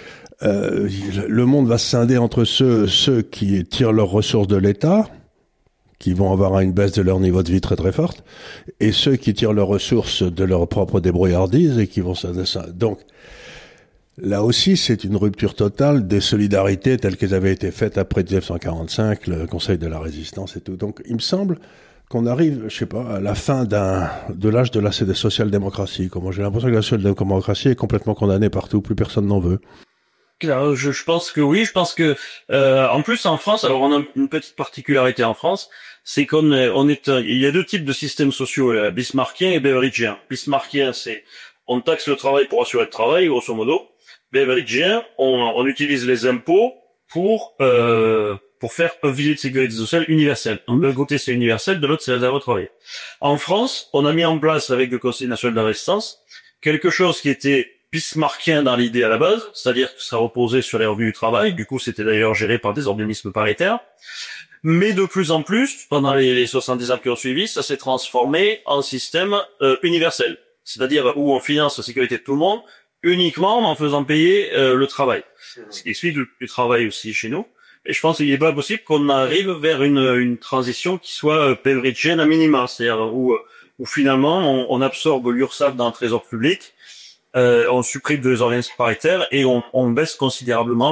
Speaker 2: le monde va se scinder entre ceux qui tirent leurs ressources de l'État, qui vont avoir une baisse de leur niveau de vie très très forte, et ceux qui tirent leurs ressources de leur propre débrouillardise et qui vont donc là aussi c'est une rupture totale des solidarités telles qu'elles avaient été faites après 1945, le Conseil de la Résistance et tout. Donc il me semble qu'on arrive, je sais pas, à la fin de l'âge de la social-démocratie. Comment j'ai l'impression que la social-démocratie est complètement condamnée partout, plus personne n'en veut.
Speaker 3: Je pense que oui, je pense que en plus en France, alors on a une petite particularité en France, c'est il y a deux types de systèmes sociaux, bismarckien et beveridgien. Bismarckien, c'est on taxe le travail pour assurer le travail, grosso modo. Beveridgien, on utilise les impôts pour faire un filet de sécurité sociale universel. D'un côté c'est universel, de l'autre c'est réservé au travail. En France, on a mis en place avec le Conseil national de la résistance quelque chose qui était bismarckien dans l'idée à la base, c'est-à-dire que ça reposait sur les revenus du travail, du coup c'était d'ailleurs géré par des organismes paritaires, mais de plus en plus, pendant les 70 ans qui ont suivi, ça s'est transformé en système universel, c'est-à-dire où on finance la sécurité de tout le monde uniquement en faisant payer le travail, ce qui explique le travail aussi chez nous, et je pense qu'il n'est pas possible qu'on arrive vers une transition qui soit beveridgienne à minima, c'est-à-dire où finalement on absorbe l'URSSAF dans le trésor public, on supprime des organismes paritaires et on baisse considérablement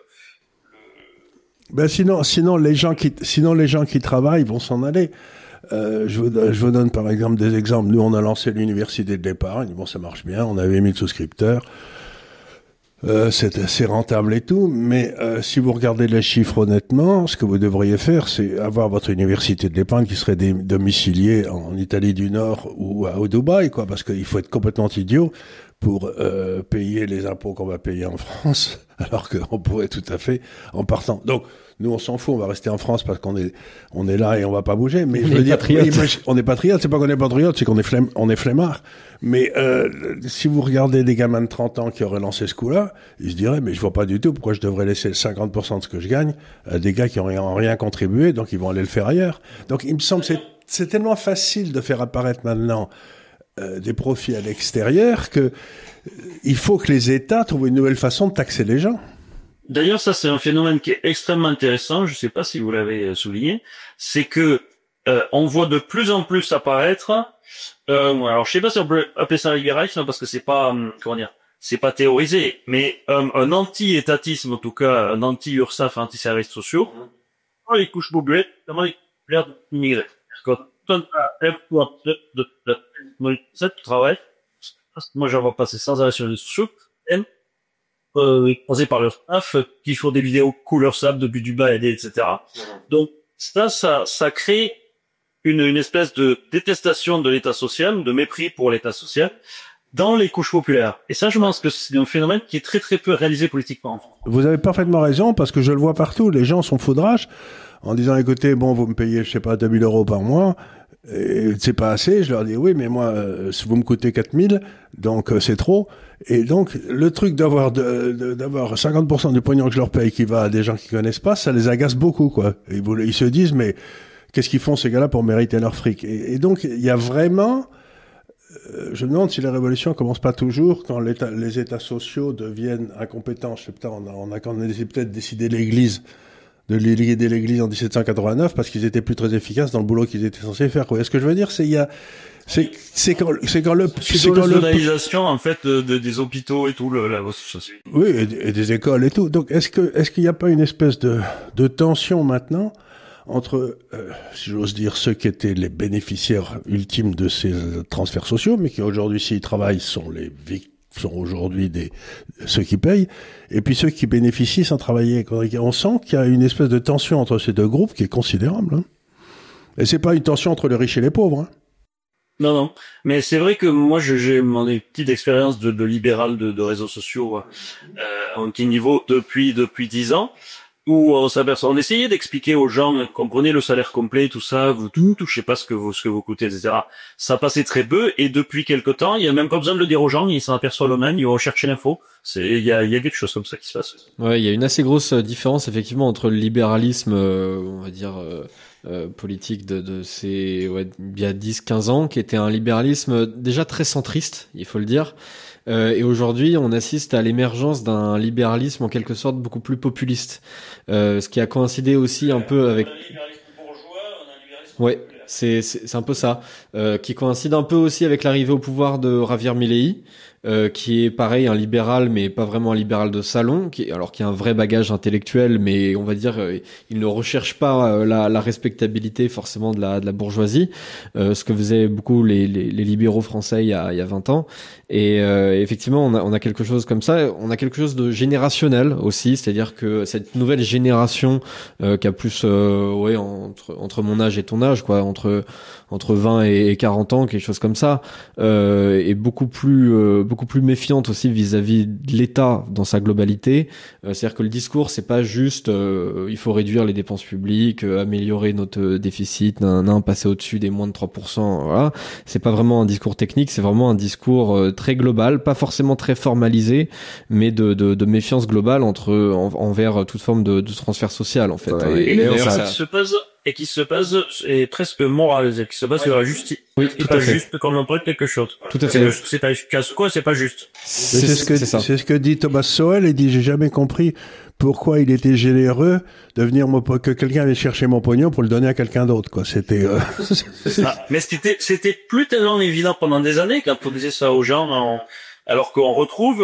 Speaker 2: Ben sinon les gens qui travaillent vont s'en aller. Je vous donne par exemple des exemples. Nous on a lancé l'université de l'épargne. Bon, ça marche bien. On avait 1000 souscripteurs. C'est assez rentable et tout, mais si vous regardez les chiffres honnêtement, ce que vous devriez faire, c'est avoir votre université de l'épargne qui serait domiciliée en Italie du Nord ou au Dubaï, quoi, parce qu'il faut être complètement idiot pour payer les impôts qu'on va payer en France, alors qu'on pourrait tout à fait en partant. Donc nous on s'en fout, on va rester en France parce qu'on est là et on va pas bouger. Mais je veux dire, on est patriote, c'est pas qu'on est patriote, c'est qu'on est flemmard. Mais si vous regardez des gamins de 30 ans qui auraient lancé ce coup-là, ils se diraient mais je vois pas du tout pourquoi je devrais laisser 50% de ce que je gagne à des gars qui n'ont rien contribué, donc ils vont aller le faire ailleurs. Donc il me semble que c'est tellement facile de faire apparaître maintenant des profits à l'extérieur que il faut que les États trouvent une nouvelle façon de taxer les gens.
Speaker 3: D'ailleurs, ça c'est un phénomène qui est extrêmement intéressant. Je sais pas si vous l'avez souligné, c'est que on voit de plus en plus apparaître. Alors, je sais pas si on peut appeler ça un libéralisme parce que c'est pas c'est pas théorisé, mais un anti-étatisme en tout cas, un anti-URSSAF, anti-services sociaux, dans les couches populaires, notamment les populaires immigrés. Quand on a travail, moi j'en vois passer sans arrêt sur les sociaux, posé par leur staff, qui font des vidéos couleur sable depuis Dubaï, etc. Donc ça crée une espèce de détestation de l'État social, de mépris pour l'État social dans les couches populaires. Et ça, je pense que c'est un phénomène qui est très très peu réalisé politiquement.
Speaker 2: Vous avez parfaitement raison, parce que je le vois partout. Les gens sont foudrages en disant, écoutez, bon, vous me payez, je sais pas, 2000 € par mois, et c'est pas assez. Je leur dis, oui, mais moi, vous me coûtez 4000, donc c'est trop. Et donc, le truc d'avoir 50% du pognon que je leur paye qui va à des gens qui connaissent pas, ça les agace beaucoup, quoi. Ils se disent, mais qu'est-ce qu'ils font ces gars-là pour mériter leur fric? Et donc, il y a vraiment... je me demande si la révolution commence pas toujours quand les États sociaux deviennent incompétents. Je sais pas, on a peut-être décidé l'Église de l'Église en 1789 parce qu'ils étaient plus très efficaces dans le boulot qu'ils étaient censés faire. Quoi. Et ce que je veux dire, c'est quand le
Speaker 3: nationalisation en fait des hôpitaux et tout
Speaker 2: oui, et des écoles et tout. Donc est-ce qu'il n'y a pas une espèce de tension maintenant entre, si j'ose dire, ceux qui étaient les bénéficiaires ultimes de ces transferts sociaux, mais qui aujourd'hui, s'ils travaillent, sont aujourd'hui ceux qui payent, et puis ceux qui bénéficient sans travailler. On sent qu'il y a une espèce de tension entre ces deux groupes qui est considérable. Hein. Et c'est pas une tension entre les riches et les pauvres. Hein.
Speaker 3: Non. Mais c'est vrai que moi, j'ai mon petite expérience de libéral de réseaux sociaux à un petit niveau depuis 10 ans. Où on essayait d'expliquer aux gens, comprenez le salaire complet, tout ça, vous touchez pas ce que vous coûtez, etc. Ça passait très peu, et depuis quelque temps, il y a même pas besoin de le dire aux gens, ils s'en aperçoivent eux-mêmes, ils vont chercher l'info. Il y a quelque chose comme ça qui se passe.
Speaker 1: Ouais, il y a une assez grosse différence, effectivement, entre le libéralisme, on va dire, politique il y a 10-15 ans, qui était un libéralisme déjà très centriste, il faut le dire. Et aujourd'hui, on assiste à l'émergence d'un libéralisme en quelque sorte beaucoup plus populiste, ce qui a coïncidé aussi un peu avec. Ouais, c'est un peu ça, qui coïncide un peu aussi avec l'arrivée au pouvoir de Javier Milei, qui est pareil un libéral mais pas vraiment un libéral de salon, qui a un vrai bagage intellectuel, mais on va dire il ne recherche pas la respectabilité forcément de la bourgeoisie, ce que faisaient beaucoup les libéraux français il y a 20 ans. Et effectivement, on a quelque chose comme ça. On a quelque chose de générationnel aussi, c'est-à-dire que cette nouvelle génération qui a plus entre mon âge et ton âge, quoi, entre 20 et 40 ans, quelque chose comme ça, est beaucoup plus méfiante aussi vis-à-vis de l'État dans sa globalité. C'est-à-dire que le discours, c'est pas juste il faut réduire les dépenses publiques, améliorer notre déficit, passer au-dessus des moins de 3%, voilà. C'est pas vraiment un discours technique, c'est vraiment un discours très global, pas forcément très formalisé, mais de méfiance globale envers toute forme de transfert social, en fait.
Speaker 3: Ouais, qui se base est presque moral, qui se base sur la justice.
Speaker 1: Oui,
Speaker 3: tout à fait. Juste quand on prête quelque chose.
Speaker 1: Tout à fait.
Speaker 3: C'est pas efficace, quoi, c'est pas juste.
Speaker 2: C'est ce que dit Thomas Sowell, il dit, j'ai jamais compris pourquoi il était généreux de venir que quelqu'un allait chercher mon pognon pour le donner à quelqu'un d'autre, quoi. C'était,
Speaker 3: Mais c'était plus tellement évident pendant des années quand on disait ça aux gens, alors qu'on retrouve,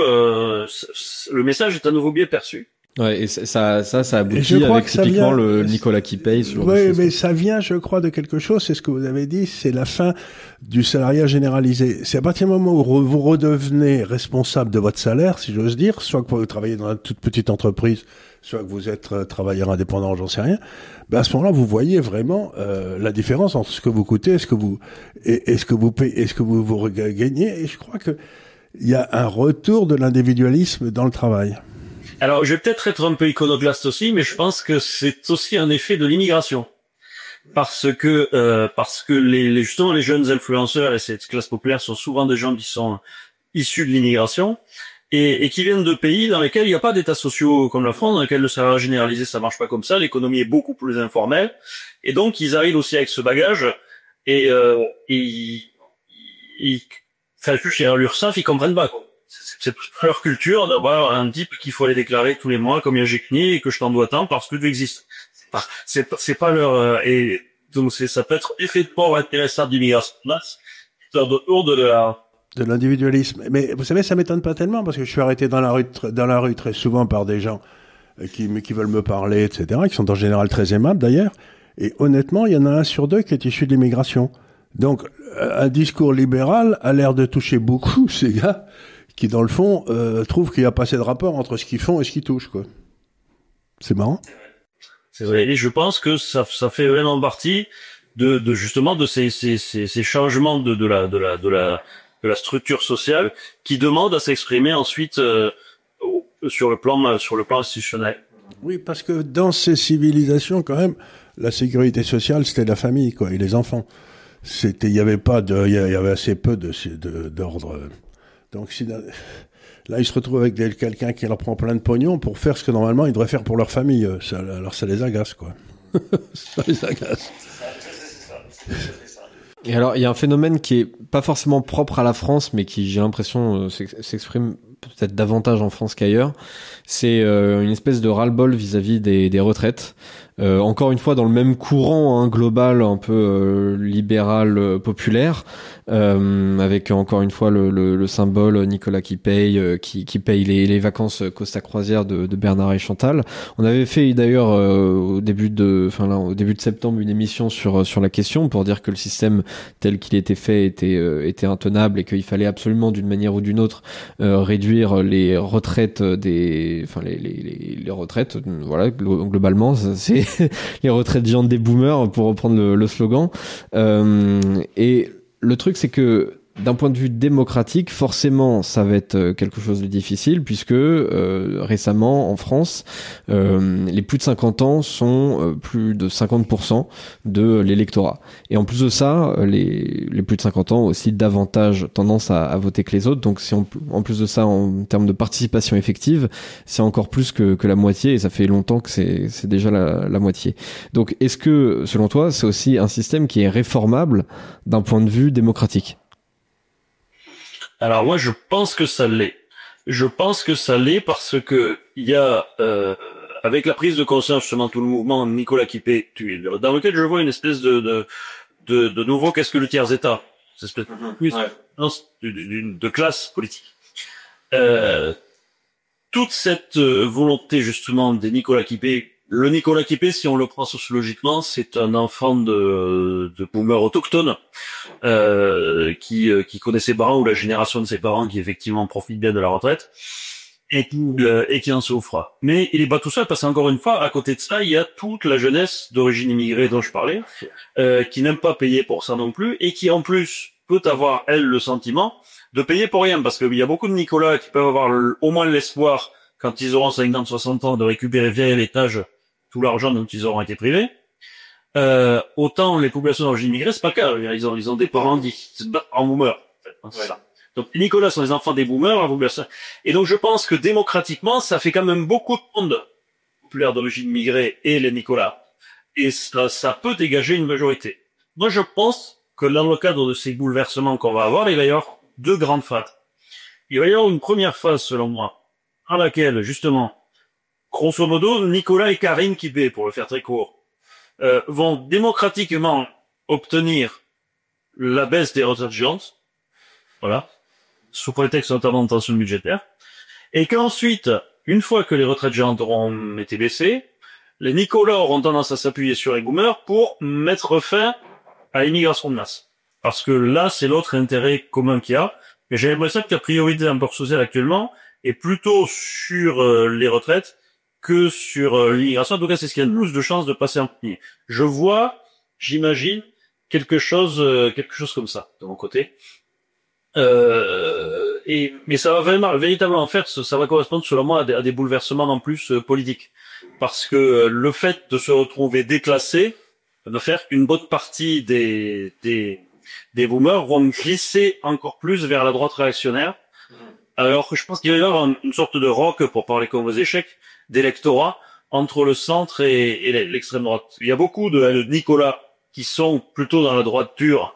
Speaker 3: le message est à nouveau bien perçu.
Speaker 1: Ouais, et ça aboutit avec typiquement le Nicolas qui paye.
Speaker 2: Oui, mais ça vient, je crois, de quelque chose. C'est ce que vous avez dit. C'est la fin du salariat généralisé. C'est à partir du moment où vous redevenez responsable de votre salaire, si j'ose dire, soit que vous travaillez dans une toute petite entreprise, soit que vous êtes travailleur indépendant, j'en sais rien. Ben à ce moment-là, vous voyez vraiment la différence entre ce que vous coûtez, et ce que vous payez, et ce que vous gagnez. Et je crois que il y a un retour de l'individualisme dans le travail.
Speaker 3: Alors, je vais peut-être être un peu iconoclaste aussi, mais je pense que c'est aussi un effet de l'immigration. Parce que justement, les jeunes influenceurs et cette classe populaire sont souvent des gens qui sont issus de l'immigration et qui viennent de pays dans lesquels il n'y a pas d'états sociaux comme la France, dans lesquels le salariat généralisé, ça marche pas comme ça, l'économie est beaucoup plus informelle. Et donc, ils arrivent aussi avec ce bagage et chez l'URSSAF, ils comprennent pas, quoi. C'est leur culture d'avoir un type qu'il faut aller déclarer tous les mois combien j'ai gagné et que je t'en dois tant parce que tu existes. C'est pas leur et donc ça peut être effet de port intéressant d'immigration
Speaker 2: de l'individualisme. Mais vous savez, ça m'étonne pas tellement parce que je suis arrêté dans la rue très souvent par des gens qui veulent me parler, etc., qui sont en général très aimables d'ailleurs. Et honnêtement, il y en a 1 sur 2 qui est issu de l'immigration. Donc, un discours libéral a l'air de toucher beaucoup ces gars qui, dans le fond, trouvent qu'il n'y a pas assez de rapport entre ce qu'ils font et ce qu'ils touchent, quoi. C'est marrant.
Speaker 3: C'est vrai. Et je pense que ça fait vraiment partie de justement de ces changements de la structure sociale qui demandent à s'exprimer ensuite sur le plan institutionnel.
Speaker 2: Oui, parce que dans ces civilisations, quand même, la sécurité sociale, c'était la famille, quoi, et les enfants. Il y avait assez peu d'ordre. Donc là, ils se retrouvent avec quelqu'un qui leur prend plein de pognon pour faire ce que normalement ils devraient faire pour leur famille. Alors ça les agace, quoi. Ça les agace.
Speaker 1: Et alors, il y a un phénomène qui est pas forcément propre à la France, mais qui, j'ai l'impression, s'exprime peut-être davantage en France qu'ailleurs, c'est une espèce de ras-le-bol vis-à-vis des retraites. Encore une fois dans le même courant global un peu libéral populaire, avec encore une fois le symbole Nicolas qui paye les vacances Costa Croisière de Bernard et Chantal. On avait fait d'ailleurs au début de septembre une émission sur la question pour dire que le système tel qu'il était fait était intenable et qu'il fallait absolument d'une manière ou d'une autre réduire les retraites les retraites, voilà, globalement c'est les retraites géantes des boomers, pour reprendre le slogan. Et le truc, c'est que d'un point de vue démocratique, forcément, ça va être quelque chose de difficile, puisque récemment, en France, les plus de 50 ans sont plus de 50% de l'électorat. Et en plus de ça, les plus de 50 ans ont aussi davantage tendance à voter que les autres. Donc, si en plus de ça, en termes de participation effective, c'est encore plus que la moitié, et ça fait longtemps que c'est déjà la moitié. Donc, est-ce que, selon toi, c'est aussi un système qui est réformable d'un point de vue démocratique ?
Speaker 3: Alors moi, je pense que ça l'est. Je pense que ça l'est parce que il y a, avec la prise de conscience, justement, tout le mouvement Nicolas Quipé, dans lequel je vois une espèce de nouveau, qu'est-ce que le tiers-état? Cette espèce de classe politique. Toute cette volonté, justement, des Nicolas Quipé. Le Nicolas Quipé, si on le prend sociologiquement, c'est un enfant de boomers autochtones, qui connaît ses parents ou la génération de ses parents qui effectivement profite bien de la retraite et qui en souffre. Mais il est pas tout seul parce qu'encore une fois, à côté de ça, il y a toute la jeunesse d'origine immigrée dont je parlais, qui n'aime pas payer pour ça non plus et qui en plus peut avoir, elle, le sentiment de payer pour rien, parce qu'il y a beaucoup de Nicolas qui peuvent avoir au moins l'espoir, quand ils auront 50, 60 ans, de récupérer via l'héritage tout l'argent dont ils auront été privés. Autant les populations d'origine immigrée, c'est pas le cas. Ils ont des parents qui se battent en boomers. En fait, c'est ça. Donc les Nicolas sont les enfants des boomers, la population. Et donc je pense que démocratiquement, ça fait quand même beaucoup de monde populaire d'origine immigrée et les Nicolas. Et ça peut dégager une majorité. Moi, je pense que dans le cadre de ces bouleversements qu'on va avoir, il va y avoir deux grandes phases. Il va y avoir une première phase, selon moi, à laquelle, justement, grosso modo, Nicolas et Karine Quipé, pour le faire très court, vont démocratiquement obtenir la baisse des retraites géantes, voilà, sous prétexte notamment de tension budgétaire, et qu'ensuite, une fois que les retraites géantes auront été baissées, les Nicolas auront tendance à s'appuyer sur les boomers pour mettre fin à l'immigration de masse. Parce que là, c'est l'autre intérêt commun qu'il y a, et j'ai l'impression que la priorité d'un port social actuellement est plutôt sur les retraites que sur l'immigration. En tout cas, c'est ce qui a le plus de chances de passer en premier. Je vois, j'imagine, quelque chose comme ça, de mon côté. Mais ça va vraiment, véritablement faire, ça va correspondre, selon moi, à des bouleversements en plus politiques. Parce que le fait de se retrouver déclassé va faire qu'une bonne partie des boomers vont glisser encore plus vers la droite réactionnaire. Alors que je pense qu'il va y avoir une sorte de rock, pour parler comme aux échecs, d'électorat entre le centre et l'extrême droite. Il y a beaucoup de Nicolas qui sont plutôt dans la droite dure,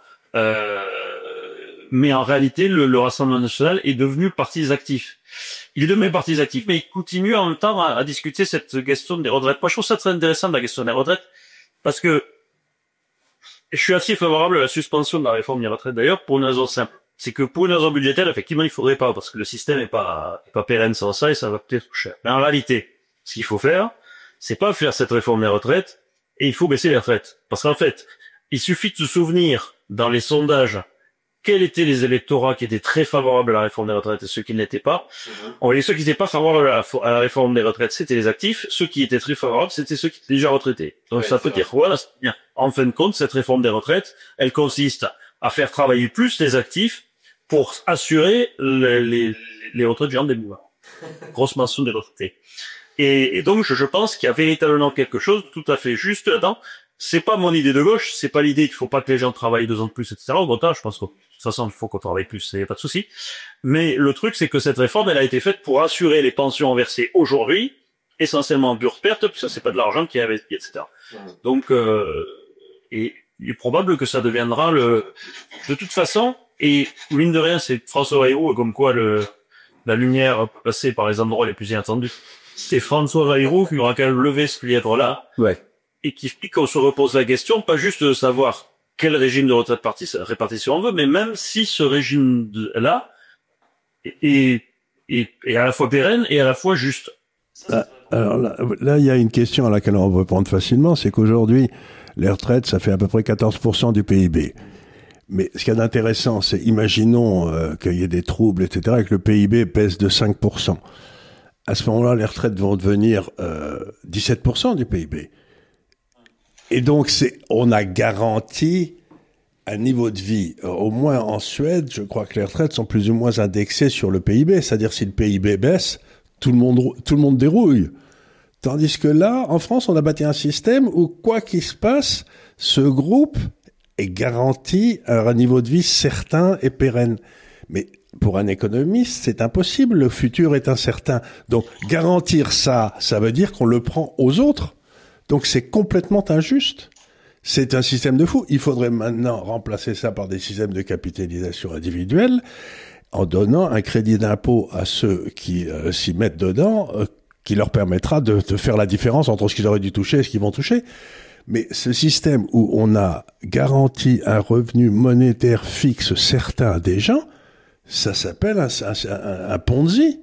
Speaker 3: mais en réalité, le Rassemblement national est devenu parti actif. Il est devenu parti actif, mais il continue en même temps à discuter cette question des retraites. Moi, je trouve ça très intéressant, la question des retraites, parce que je suis assez favorable à la suspension de la réforme des retraites, d'ailleurs, pour une raison simple. C'est que pour une raison budgétaire, effectivement, il faudrait pas, parce que le système est pas pérenne sans ça, et ça va peut-être trop cher. Mais en réalité, ce qu'il faut faire, c'est pas faire cette réforme des retraites, et il faut baisser les retraites. Parce qu'en fait, il suffit de se souvenir, dans les sondages, quels étaient les électorats qui étaient très favorables à la réforme des retraites et ceux qui ne l'étaient pas. On voyait ceux qui n'étaient pas favorables à la réforme des retraites, c'était les actifs. Ceux qui étaient très favorables, c'était ceux qui étaient déjà retraités. Donc ça peut dire, voilà, c'est bien. En fin de compte, cette réforme des retraites, elle consiste à faire travailler plus les actifs pour assurer les retraites géantes des boomers. Grosse mention des retraités. Et donc, je pense qu'il y a véritablement quelque chose de tout à fait juste là-dedans. C'est pas mon idée de gauche, c'est pas l'idée qu'il faut pas que les gens travaillent 2 ans de plus, etc. Au contraire, je pense que de toute façon, il faut qu'on travaille plus, il n'y a pas de souci. Mais le truc, c'est que cette réforme, elle a été faite pour assurer les pensions versées aujourd'hui, essentiellement en pure perte, puisque c'est pas de l'argent qui est investi, etc. Donc, et il est probable que ça deviendra de toute façon, et mine de rien, c'est François Bayrou, comme quoi la lumière peut passer par les endroits les plus inattendus. C'est François Bayrou qui aura quand même levé ce lièvre-là.
Speaker 4: Ouais.
Speaker 3: Et qui fait qu'on se repose la question, pas juste de savoir quel régime de retraite répartition on veut, mais même si ce régime-là est à la fois pérenne et à la fois juste.
Speaker 2: Alors là, il y a une question à laquelle on peut répondre facilement, c'est qu'aujourd'hui, les retraites, ça fait à peu près 14% du PIB. Mais ce qu'il y a d'intéressant, c'est, imaginons qu'il y ait des troubles, etc., et que le PIB pèse de 5%. À ce moment-là, les retraites vont devenir 17% du PIB. Et donc, on a garanti un niveau de vie. Au moins en Suède, je crois que les retraites sont plus ou moins indexées sur le PIB. C'est-à-dire, si le PIB baisse, tout le monde dérouille. Tandis que là, en France, on a bâti un système où, quoi qu'il se passe, ce groupe est garanti un niveau de vie certain et pérenne. Mais pour un économiste, c'est impossible. Le futur est incertain. Donc, garantir ça, ça veut dire qu'on le prend aux autres. Donc, c'est complètement injuste. C'est un système de fou. Il faudrait maintenant remplacer ça par des systèmes de capitalisation individuelle en donnant un crédit d'impôt à ceux qui s'y mettent dedans, qui leur permettra de faire la différence entre ce qu'ils auraient dû toucher et ce qu'ils vont toucher. Mais ce système où on a garanti un revenu monétaire fixe certain à des gens, ça s'appelle un Ponzi.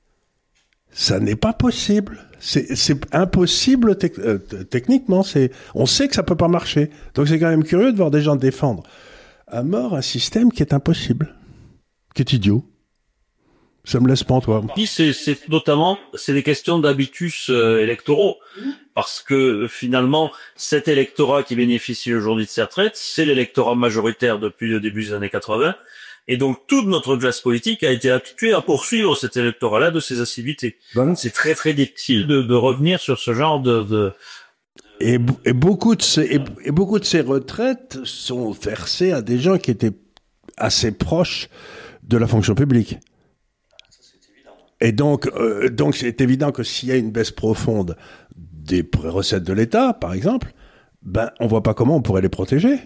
Speaker 2: Ça n'est pas possible. C'est impossible techniquement. On sait que ça peut pas marcher. Donc c'est quand même curieux de voir des gens défendre à mort un système qui est impossible, qui est idiot. Ça me laisse pantois.
Speaker 3: Puis c'est des questions d'habitus électoraux, parce que finalement cet électorat qui bénéficie aujourd'hui de ces retraites, c'est l'électorat majoritaire depuis le début des années 80, et donc toute notre classe politique a été habituée à poursuivre cet électorat-là de ses assiduités. C'est très très difficile de revenir sur ce genre de...
Speaker 2: Et beaucoup de ces retraites sont versées à des gens qui étaient assez proches de la fonction publique. Et donc c'est évident que s'il y a une baisse profonde des recettes de l'État, par exemple, on voit pas comment on pourrait les protéger.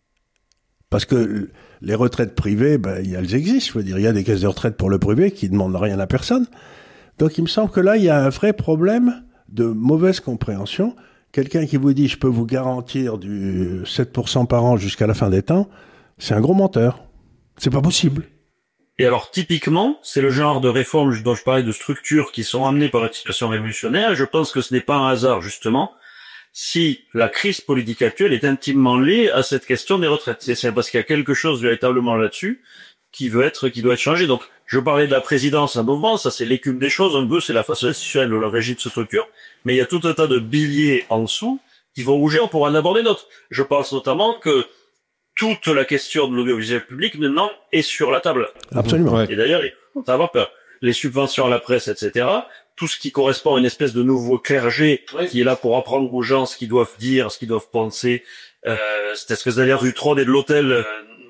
Speaker 2: Parce que les retraites privées, elles existent. Je veux dire, il y a des caisses de retraite pour le privé qui demandent rien à personne. Donc il me semble que là, il y a un vrai problème de mauvaise compréhension. Quelqu'un qui vous dit, je peux vous garantir du 7% par an jusqu'à la fin des temps, c'est un gros menteur. C'est pas possible.
Speaker 3: Et alors, typiquement, c'est le genre de réformes dont je parlais, de structures qui sont amenées par une situation révolutionnaire, et je pense que ce n'est pas un hasard, justement, si la crise politique actuelle est intimement liée à cette question des retraites. C'est parce qu'il y a quelque chose véritablement là-dessus qui doit être changé. Donc, je parlais de la présidence à un moment, ça c'est l'écume des choses, un peu, c'est la façon institutionnelle où le régime se structure, mais il y a tout un tas de piliers en dessous qui vont bouger, on pourra en aborder d'autres. Je pense notamment que toute la question de l'audiovisuel public, maintenant, est sur la table.
Speaker 2: Absolument.
Speaker 1: Ouais.
Speaker 3: Et d'ailleurs, il faut avoir peur. Les subventions à la presse, etc., tout ce qui correspond à une espèce de nouveau clergé qui est là pour apprendre aux gens ce qu'ils doivent dire, ce qu'ils doivent penser, cette espèce d'alliance du trône et de l'autel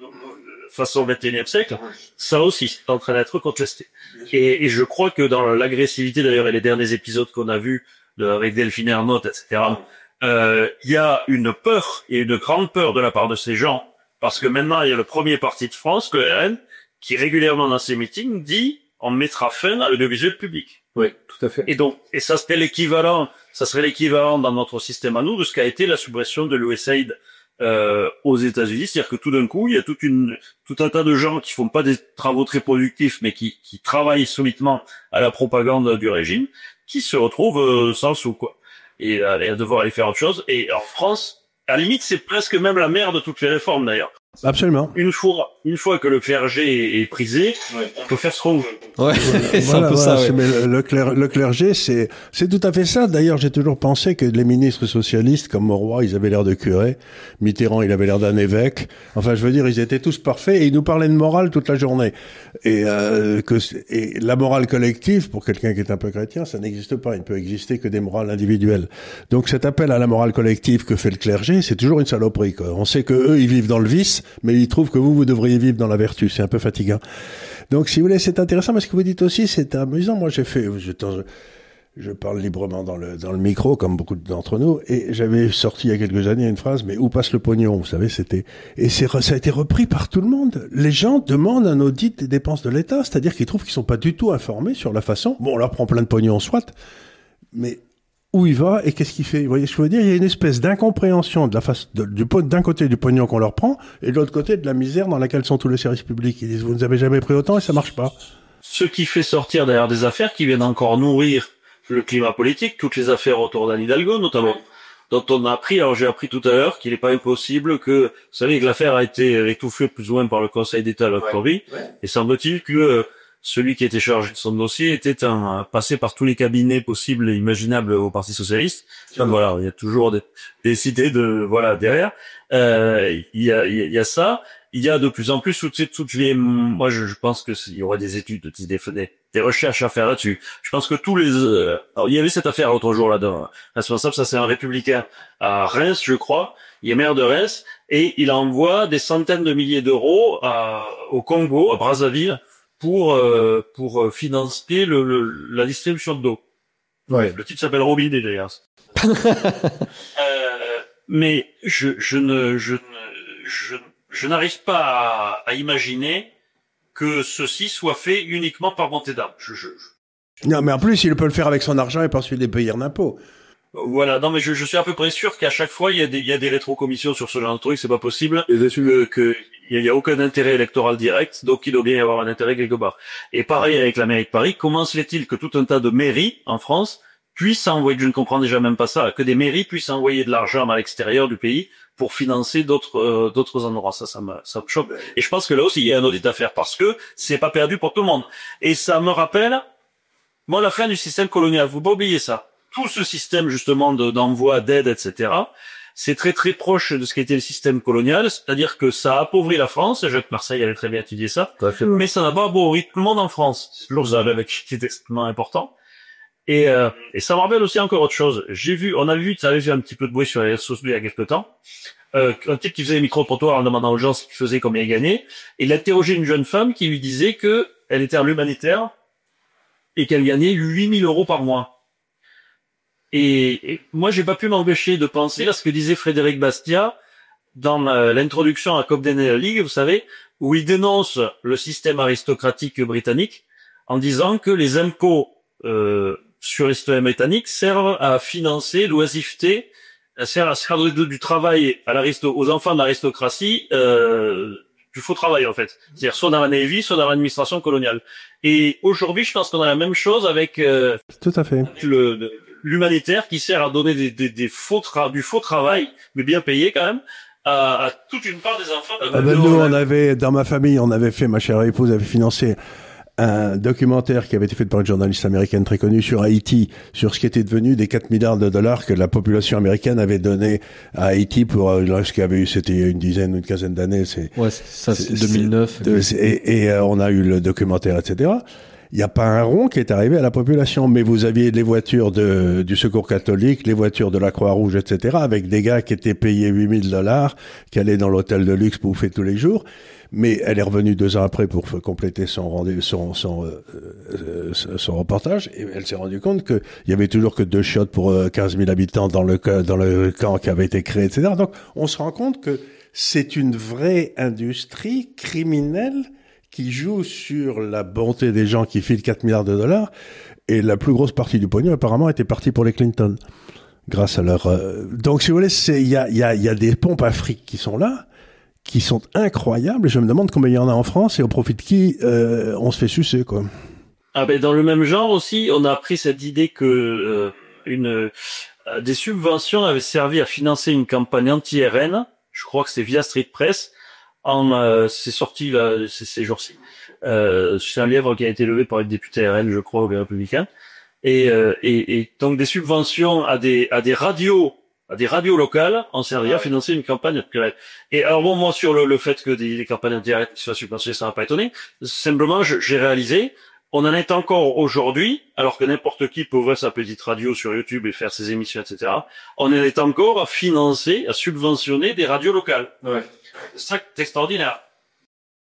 Speaker 3: façon 21e siècle, ça aussi, c'est en train d'être contesté. Et je crois que dans l'agressivité, d'ailleurs, et les derniers épisodes qu'on a vus avec Delphine Ernotte, etc., il y a une peur, et une grande peur de la part de ces gens, parce que maintenant, il y a le premier parti de France, le RN, qui régulièrement dans ses meetings dit on mettra fin à l'audiovisuel public.
Speaker 4: Oui, tout à fait.
Speaker 3: Et donc, ça serait l'équivalent dans notre système à nous de ce qu'a été la suppression de l'USAID aux États-Unis, c'est-à-dire que tout d'un coup, il y a tout un tas de gens qui font pas des travaux très productifs, mais qui travaillent solitement à la propagande du régime, qui se retrouvent sans sous, quoi. Et à devoir aller faire autre chose. Et en France, à la limite, c'est presque même la mère de toutes les réformes, d'ailleurs.
Speaker 2: Absolument.
Speaker 3: Une fois que le clergé est prisé, on peut faire ce qu'on veut.
Speaker 1: Ouais, c'est un peu ça, ouais.
Speaker 2: Mais le clergé, c'est tout à fait ça. D'ailleurs, j'ai toujours pensé que les ministres socialistes, comme Mauroy, ils avaient l'air de curés. Mitterrand, il avait l'air d'un évêque. Enfin, je veux dire, ils étaient tous parfaits et ils nous parlaient de morale toute la journée. Et la morale collective, pour quelqu'un qui est un peu chrétien, ça n'existe pas. Il ne peut exister que des morales individuelles. Donc, cet appel à la morale collective que fait le clergé, c'est toujours une saloperie, quoi. On sait que eux, ils vivent dans le vice, mais ils trouvent que vous devriez vivre dans la vertu. C'est un peu fatigant. Donc, si vous voulez, c'est intéressant, mais ce que vous dites aussi, c'est amusant. Moi, je parle librement dans le micro, comme beaucoup d'entre nous, et j'avais sorti il y a quelques années une phrase, mais où passe le pognon? Vous savez, ça a été repris par tout le monde. Les gens demandent un audit des dépenses de l'État, c'est-à-dire qu'ils trouvent qu'ils sont pas du tout informés sur la façon. Bon, on leur prend plein de pognon, soit, mais où il va et qu'est-ce qu'il fait? Vous voyez ce que je veux dire? Il y a une espèce d'incompréhension d'un côté du pognon qu'on leur prend, et de l'autre côté de la misère dans laquelle sont tous les services publics. Ils disent, vous ne nous avez jamais pris autant et ça marche pas.
Speaker 3: Ce qui fait sortir derrière des affaires qui viennent encore nourrir le climat politique, toutes les affaires autour d'Anne Hidalgo, notamment, dont on a appris, alors j'ai appris tout à l'heure qu'il n'est pas impossible que, vous savez que l'affaire a été étouffée plus ou moins par le Conseil d'État à l'octobre, et semble-t-il que celui qui était chargé de son dossier était passé par tous les cabinets possibles et imaginables au Parti Socialiste. Enfin, voilà, il y a toujours des cités derrière. Il y a ça. Il y a de plus en plus moi je pense que il y aurait des études, des recherches à faire là-dessus. Je pense que alors, il y avait cette affaire l'autre jour là-dedans. Responsable, ça c'est un républicain à Reims, je crois. Il est maire de Reims et il envoie des centaines de milliers d'euros au Congo, à Brazzaville, pour financer la distribution d'eau.
Speaker 2: Ouais.
Speaker 3: Le titre s'appelle Robinet d'ailleurs. Mais je n'arrive pas à imaginer que ceci soit fait uniquement par bonté d'âme.
Speaker 2: Non, mais en plus, il peut le faire avec son argent et pas celui des payeurs d'impôts.
Speaker 3: Voilà, non mais je suis à peu près sûr qu'à chaque fois il y a des rétrocommissions sur ce genre de truc, c'est pas possible que il y a aucun intérêt électoral direct, donc il doit bien y avoir un intérêt quelque part. Et pareil avec la mairie de Paris, comment se fait-il que tout un tas de mairies en France puissent envoyer, je ne comprends déjà même pas ça, que des mairies puissent envoyer de l'argent à l'extérieur du pays pour financer d'autres endroits. Ça me choque. Et je pense que là aussi il y a un audit à faire parce que c'est pas perdu pour tout le monde. Et ça me rappelle, moi, la fin du système colonial. Faut pas oublier ça. Tout ce système justement d'envoi d'aide, etc., c'est très très proche de ce qu'était le système colonial, c'est-à-dire que ça a appauvri la France, Jacques Marseille avait très bien étudié ça, mais ça n'a pas appauvri tout le monde en France. Lausanne, qui est extrêmement important. Et ça me rappelle aussi encore autre chose. On a vu, ça avait fait un petit peu de bruit sur les réseaux sociaux il y a quelques temps, un type qui faisait des micro-trottoirs en demandant aux gens ce qu'il faisait, combien il gagnait, et il interrogeait une jeune femme qui lui disait que elle était à l'humanitaire et qu'elle gagnait 8 000 € par mois. Et moi, j'ai pas pu m'empêcher de penser à ce que disait Frédéric Bastiat dans l'introduction à Cobden et la Ligue, vous savez, où il dénonce le système aristocratique britannique en disant que les impôts sur les citoyens britanniques servent à financer l'oisiveté, servent à faire du travail aux enfants de l'aristocratie, du faux travail en fait. C'est-à-dire soit dans la Navy, soit dans l'administration coloniale. Et aujourd'hui, je pense qu'on a la même chose avec
Speaker 2: tout à fait
Speaker 3: l'humanitaire qui sert à donner du faux travail, mais bien payé quand même, à toute une part des enfants.
Speaker 2: Nous, dans ma famille, ma chère épouse avait financé un documentaire qui avait été fait par une journaliste américaine très connue sur Haïti, sur ce qui était devenu des 4 milliards de dollars que la population américaine avait donné à Haïti pour ce qu'il y avait eu, c'était une dizaine ou une quinzaine d'années. C'est
Speaker 1: 2009.
Speaker 2: Et on a eu le documentaire, etc. Il n'y a pas un rond qui est arrivé à la population, mais vous aviez les voitures du Secours catholique, les voitures de la Croix-Rouge, etc., avec des gars qui étaient payés 8 000 $, qui allaient dans l'hôtel de luxe bouffer tous les jours. Mais elle est revenue 2 ans après pour compléter son reportage, et elle s'est rendue compte qu'il y avait toujours que 2 chiottes pour 15 000 habitants dans le camp qui avait été créé, etc. Donc, on se rend compte que c'est une vraie industrie criminelle qui joue sur la bonté des gens qui filent 4 milliards de dollars, et la plus grosse partie du pognon apparemment était partie pour les Clinton, grâce à leur. Donc, si vous voulez, il y a des pompes à fric qui sont là, qui sont incroyables, et je me demande combien il y en a en France et au profit de qui on se fait sucer, quoi.
Speaker 3: Ah ben dans le même genre aussi, on a appris cette idée que des subventions avaient servi à financer une campagne anti-RN. Je crois que c'est via Street Press. C'est sorti là ces jours-ci. C'est un livre qui a été levé par une députée RN, je crois, ou les Républicains. Et donc des subventions à des radios locales ont servi à financer une campagne. Et alors bon, moi sur le fait que des campagnes anti-RN soient subventionnées, ça m'a pas étonné. Simplement, j'ai réalisé, on en est encore aujourd'hui, alors que n'importe qui peut ouvrir sa petite radio sur YouTube et faire ses émissions, etc. On en est encore à financer, à subventionner des radios locales. Ouais. C'est ça, c'est extraordinaire.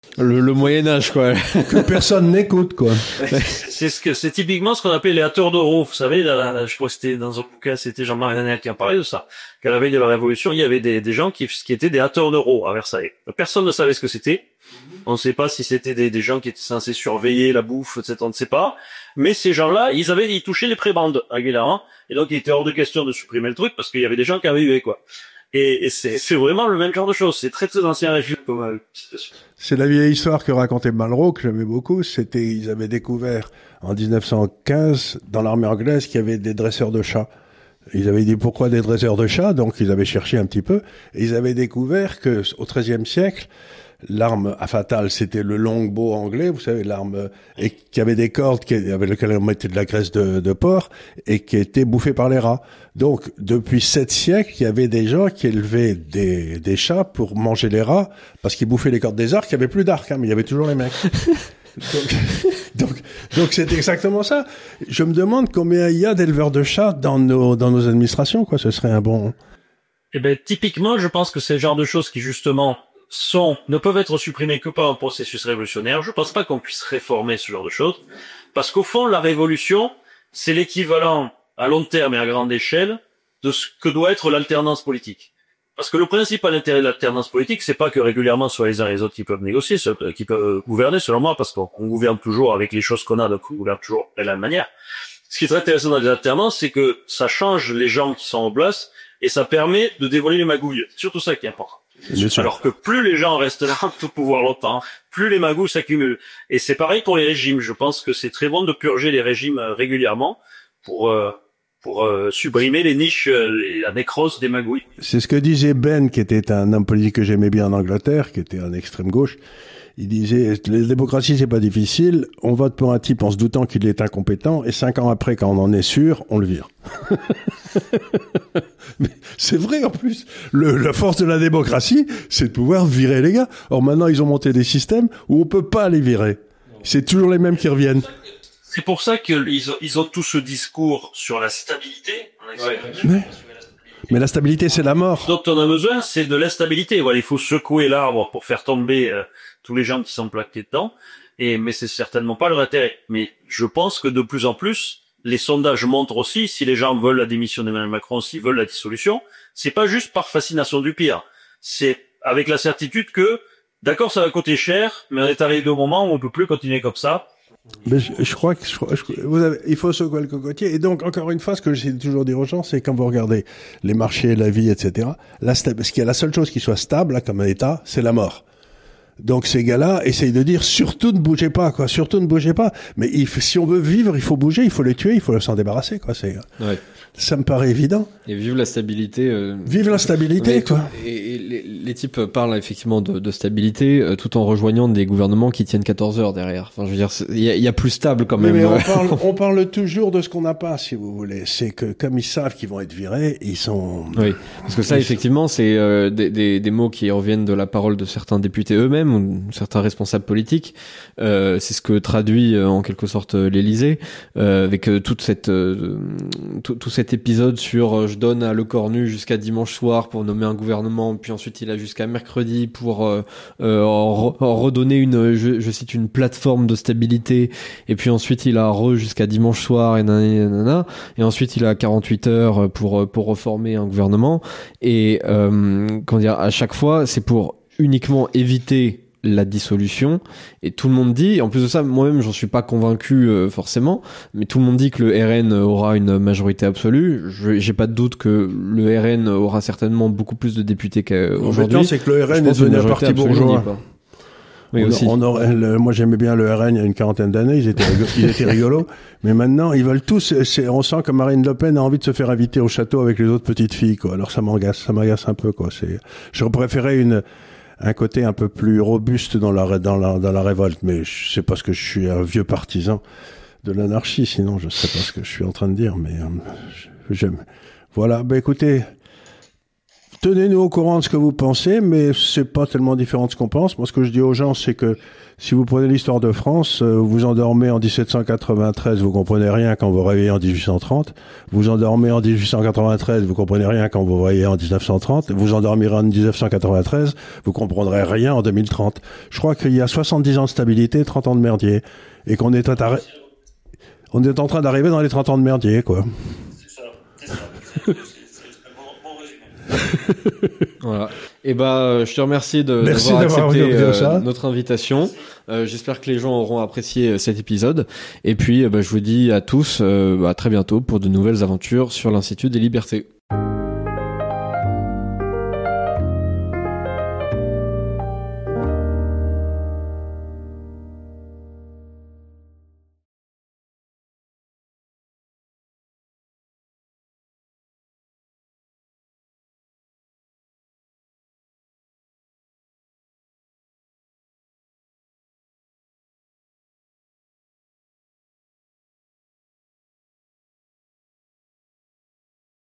Speaker 1: Le Moyen-Âge, quoi.
Speaker 2: Que personne n'écoute, quoi.
Speaker 3: C'est typiquement ce qu'on appelait les hâteurs d'euros. Vous savez, je crois que c'était dans un bouquin, c'était Jean-Marie Nanel qui en parlait de ça. Qu'à la veille de la Révolution, il y avait des gens qui étaient des hâteurs d'euros à Versailles. Personne ne savait ce que c'était. On ne sait pas si c'était des gens qui étaient censés surveiller la bouffe, etc. On ne sait pas. Mais ces gens-là, ils touchaient les prébendes régulièrement. Et donc, il était hors de question de supprimer le truc parce qu'il y avait des gens qui avaient eu, quoi. Et c'est vraiment le même genre de choses. C'est très, très ancien régime comme situation.
Speaker 2: C'est la vieille histoire que racontait Malraux, que j'aimais beaucoup. Ils avaient découvert en 1915, dans l'armée anglaise, qu'il y avait des dresseurs de chats. Ils avaient dit pourquoi des dresseurs de chats, donc ils avaient cherché un petit peu. Et ils avaient découvert que, au XIIIe siècle, l'arme fatale, c'était le longbow anglais, vous savez, l'arme, et qui avait des cordes avec lesquelles on mettait de la graisse de porc, et qui était bouffée par les rats. Donc, depuis 7 siècles, il y avait des gens qui élevaient des chats pour manger les rats, parce qu'ils bouffaient les cordes des arcs. Il y avait plus d'arcs, hein, mais il y avait toujours les mecs. Donc c'est exactement ça. Je me demande combien il y a d'éleveurs de chats dans nos administrations, quoi. Ce serait un bon...
Speaker 3: Eh ben, typiquement, je pense que c'est le genre de choses qui, justement, ne peuvent être supprimées que par un processus révolutionnaire. Je pense pas qu'on puisse réformer ce genre de choses. Parce qu'au fond, la révolution, c'est l'équivalent à long terme et à grande échelle de ce que doit être l'alternance politique. Parce que le principal intérêt de l'alternance politique, c'est pas que régulièrement soit les uns et les autres qui peuvent négocier, qui peuvent gouverner, selon moi, parce qu'on gouverne toujours avec les choses qu'on a, donc on gouverne toujours de la même manière. Ce qui est très intéressant dans les alternances, c'est que ça change les gens qui sont en place et ça permet de dévoiler les magouilles. C'est surtout ça qui est important. Alors que plus les gens restent là au pouvoir longtemps, plus les magouilles s'accumulent. Et c'est pareil pour les régimes. Je pense que c'est très bon de purger les régimes régulièrement pour supprimer les niches, la nécrose des magouilles.
Speaker 2: C'est ce que disait Ben, qui était un homme politique que j'aimais bien en Angleterre, qui était en extrême gauche. Il disait, la démocratie, c'est pas difficile. On vote pour un type en se doutant qu'il est incompétent, et 5 ans après, quand on en est sûr, on le vire. Mais c'est vrai, en plus. La force de la démocratie, c'est de pouvoir virer les gars. Or, maintenant, ils ont monté des systèmes où on peut pas les virer. C'est toujours les mêmes qui reviennent.
Speaker 3: C'est pour ça qu'ils ont tout ce discours sur la stabilité.
Speaker 2: Mais la stabilité, c'est la mort.
Speaker 3: Donc, on a besoin, c'est de l'instabilité. Voilà, il faut secouer l'arbre pour faire tomber tous les gens qui sont plaqués dedans. Mais c'est certainement pas leur intérêt. Mais je pense que de plus en plus, les sondages montrent aussi, si les gens veulent la démission d'Emmanuel Macron, s'ils veulent la dissolution, c'est pas juste par fascination du pire. C'est avec la certitude que, d'accord, ça va coûter cher, mais on est arrivé au moment où on peut plus continuer comme ça.
Speaker 2: Mais je crois que il faut secouer le cocotier. Et donc, encore une fois, ce que j'essaie de toujours dire aux gens, c'est quand vous regardez les marchés, la vie, etc., ce qui est la seule chose qui soit stable, là, comme un État, c'est la mort. Donc ces gars-là essayent de dire surtout ne bougez pas, quoi, surtout ne bougez pas. Mais si on veut vivre, il faut bouger, il faut les tuer, il faut s'en débarrasser, quoi. Ça me paraît évident.
Speaker 1: Et vive la stabilité.
Speaker 2: Vive la stabilité, quoi.
Speaker 1: Et les types parlent effectivement de stabilité, tout en rejoignant des gouvernements qui tiennent 14 heures derrière. Enfin, je veux dire, il y a plus stable quand même.
Speaker 2: Mais on parle toujours de ce qu'on n'a pas, si vous voulez. C'est que comme ils savent qu'ils vont être virés, ils sont.
Speaker 1: Oui, parce que ça, effectivement, c'est des mots qui reviennent de la parole de certains députés eux-mêmes ou certains responsables politiques. C'est ce que traduit en quelque sorte l'Élysée, avec toute cette tout cet épisode sur je donne à Lecornu jusqu'à dimanche soir pour nommer un gouvernement, puis ensuite il a jusqu'à mercredi pour en redonner je cite une plateforme de stabilité, et puis ensuite il a jusqu'à dimanche soir et ensuite il a 48 heures pour reformer un gouvernement, et comment dire, à chaque fois c'est pour uniquement éviter la dissolution, et tout le monde dit, en plus de ça, moi-même j'en suis pas convaincu forcément, mais tout le monde dit que le RN aura une majorité absolue. J'ai pas de doute que le RN aura certainement beaucoup plus de députés qu'aujourd'hui.
Speaker 2: C'est que le RN est devenu un parti bourgeois.
Speaker 1: Oui, aussi.
Speaker 2: Moi j'aimais bien le RN il y a une quarantaine d'années, ils étaient rigolos, mais maintenant ils veulent tous, on sent que Marine Le Pen a envie de se faire inviter au château avec les autres petites filles, quoi. Alors ça m'agace un peu, quoi. J'aurais préféré un côté un peu plus robuste dans la révolte, mais je sais pas ce que je suis un vieux partisan de l'anarchie, sinon je sais pas ce que je suis en train de dire, mais j'aime. Voilà, écoutez, tenez-nous au courant de ce que vous pensez, mais c'est pas tellement différent de ce qu'on pense. Moi, ce que je dis aux gens, c'est que si vous prenez l'histoire de France, vous endormez en 1793, vous comprenez rien quand vous réveillez en 1830. Vous endormez en 1893, vous comprenez rien quand vous réveillez en 1930. Vous endormirez en 1993, vous comprendrez rien en 2030. Je crois qu'il y a 70 ans de stabilité, 30 ans de merdier, et qu'on est on est en train d'arriver dans les 30 ans de merdier, quoi.
Speaker 3: C'est ça. C'est un bon résumé.
Speaker 1: Voilà. Et je te remercie
Speaker 2: Merci
Speaker 1: d'avoir
Speaker 2: d'avoir
Speaker 1: accepté
Speaker 2: regardé ça.
Speaker 1: notre invitation. J'espère que les gens auront apprécié cet épisode. Et puis, je vous dis à tous à très bientôt pour de nouvelles aventures sur l'Institut des Libertés.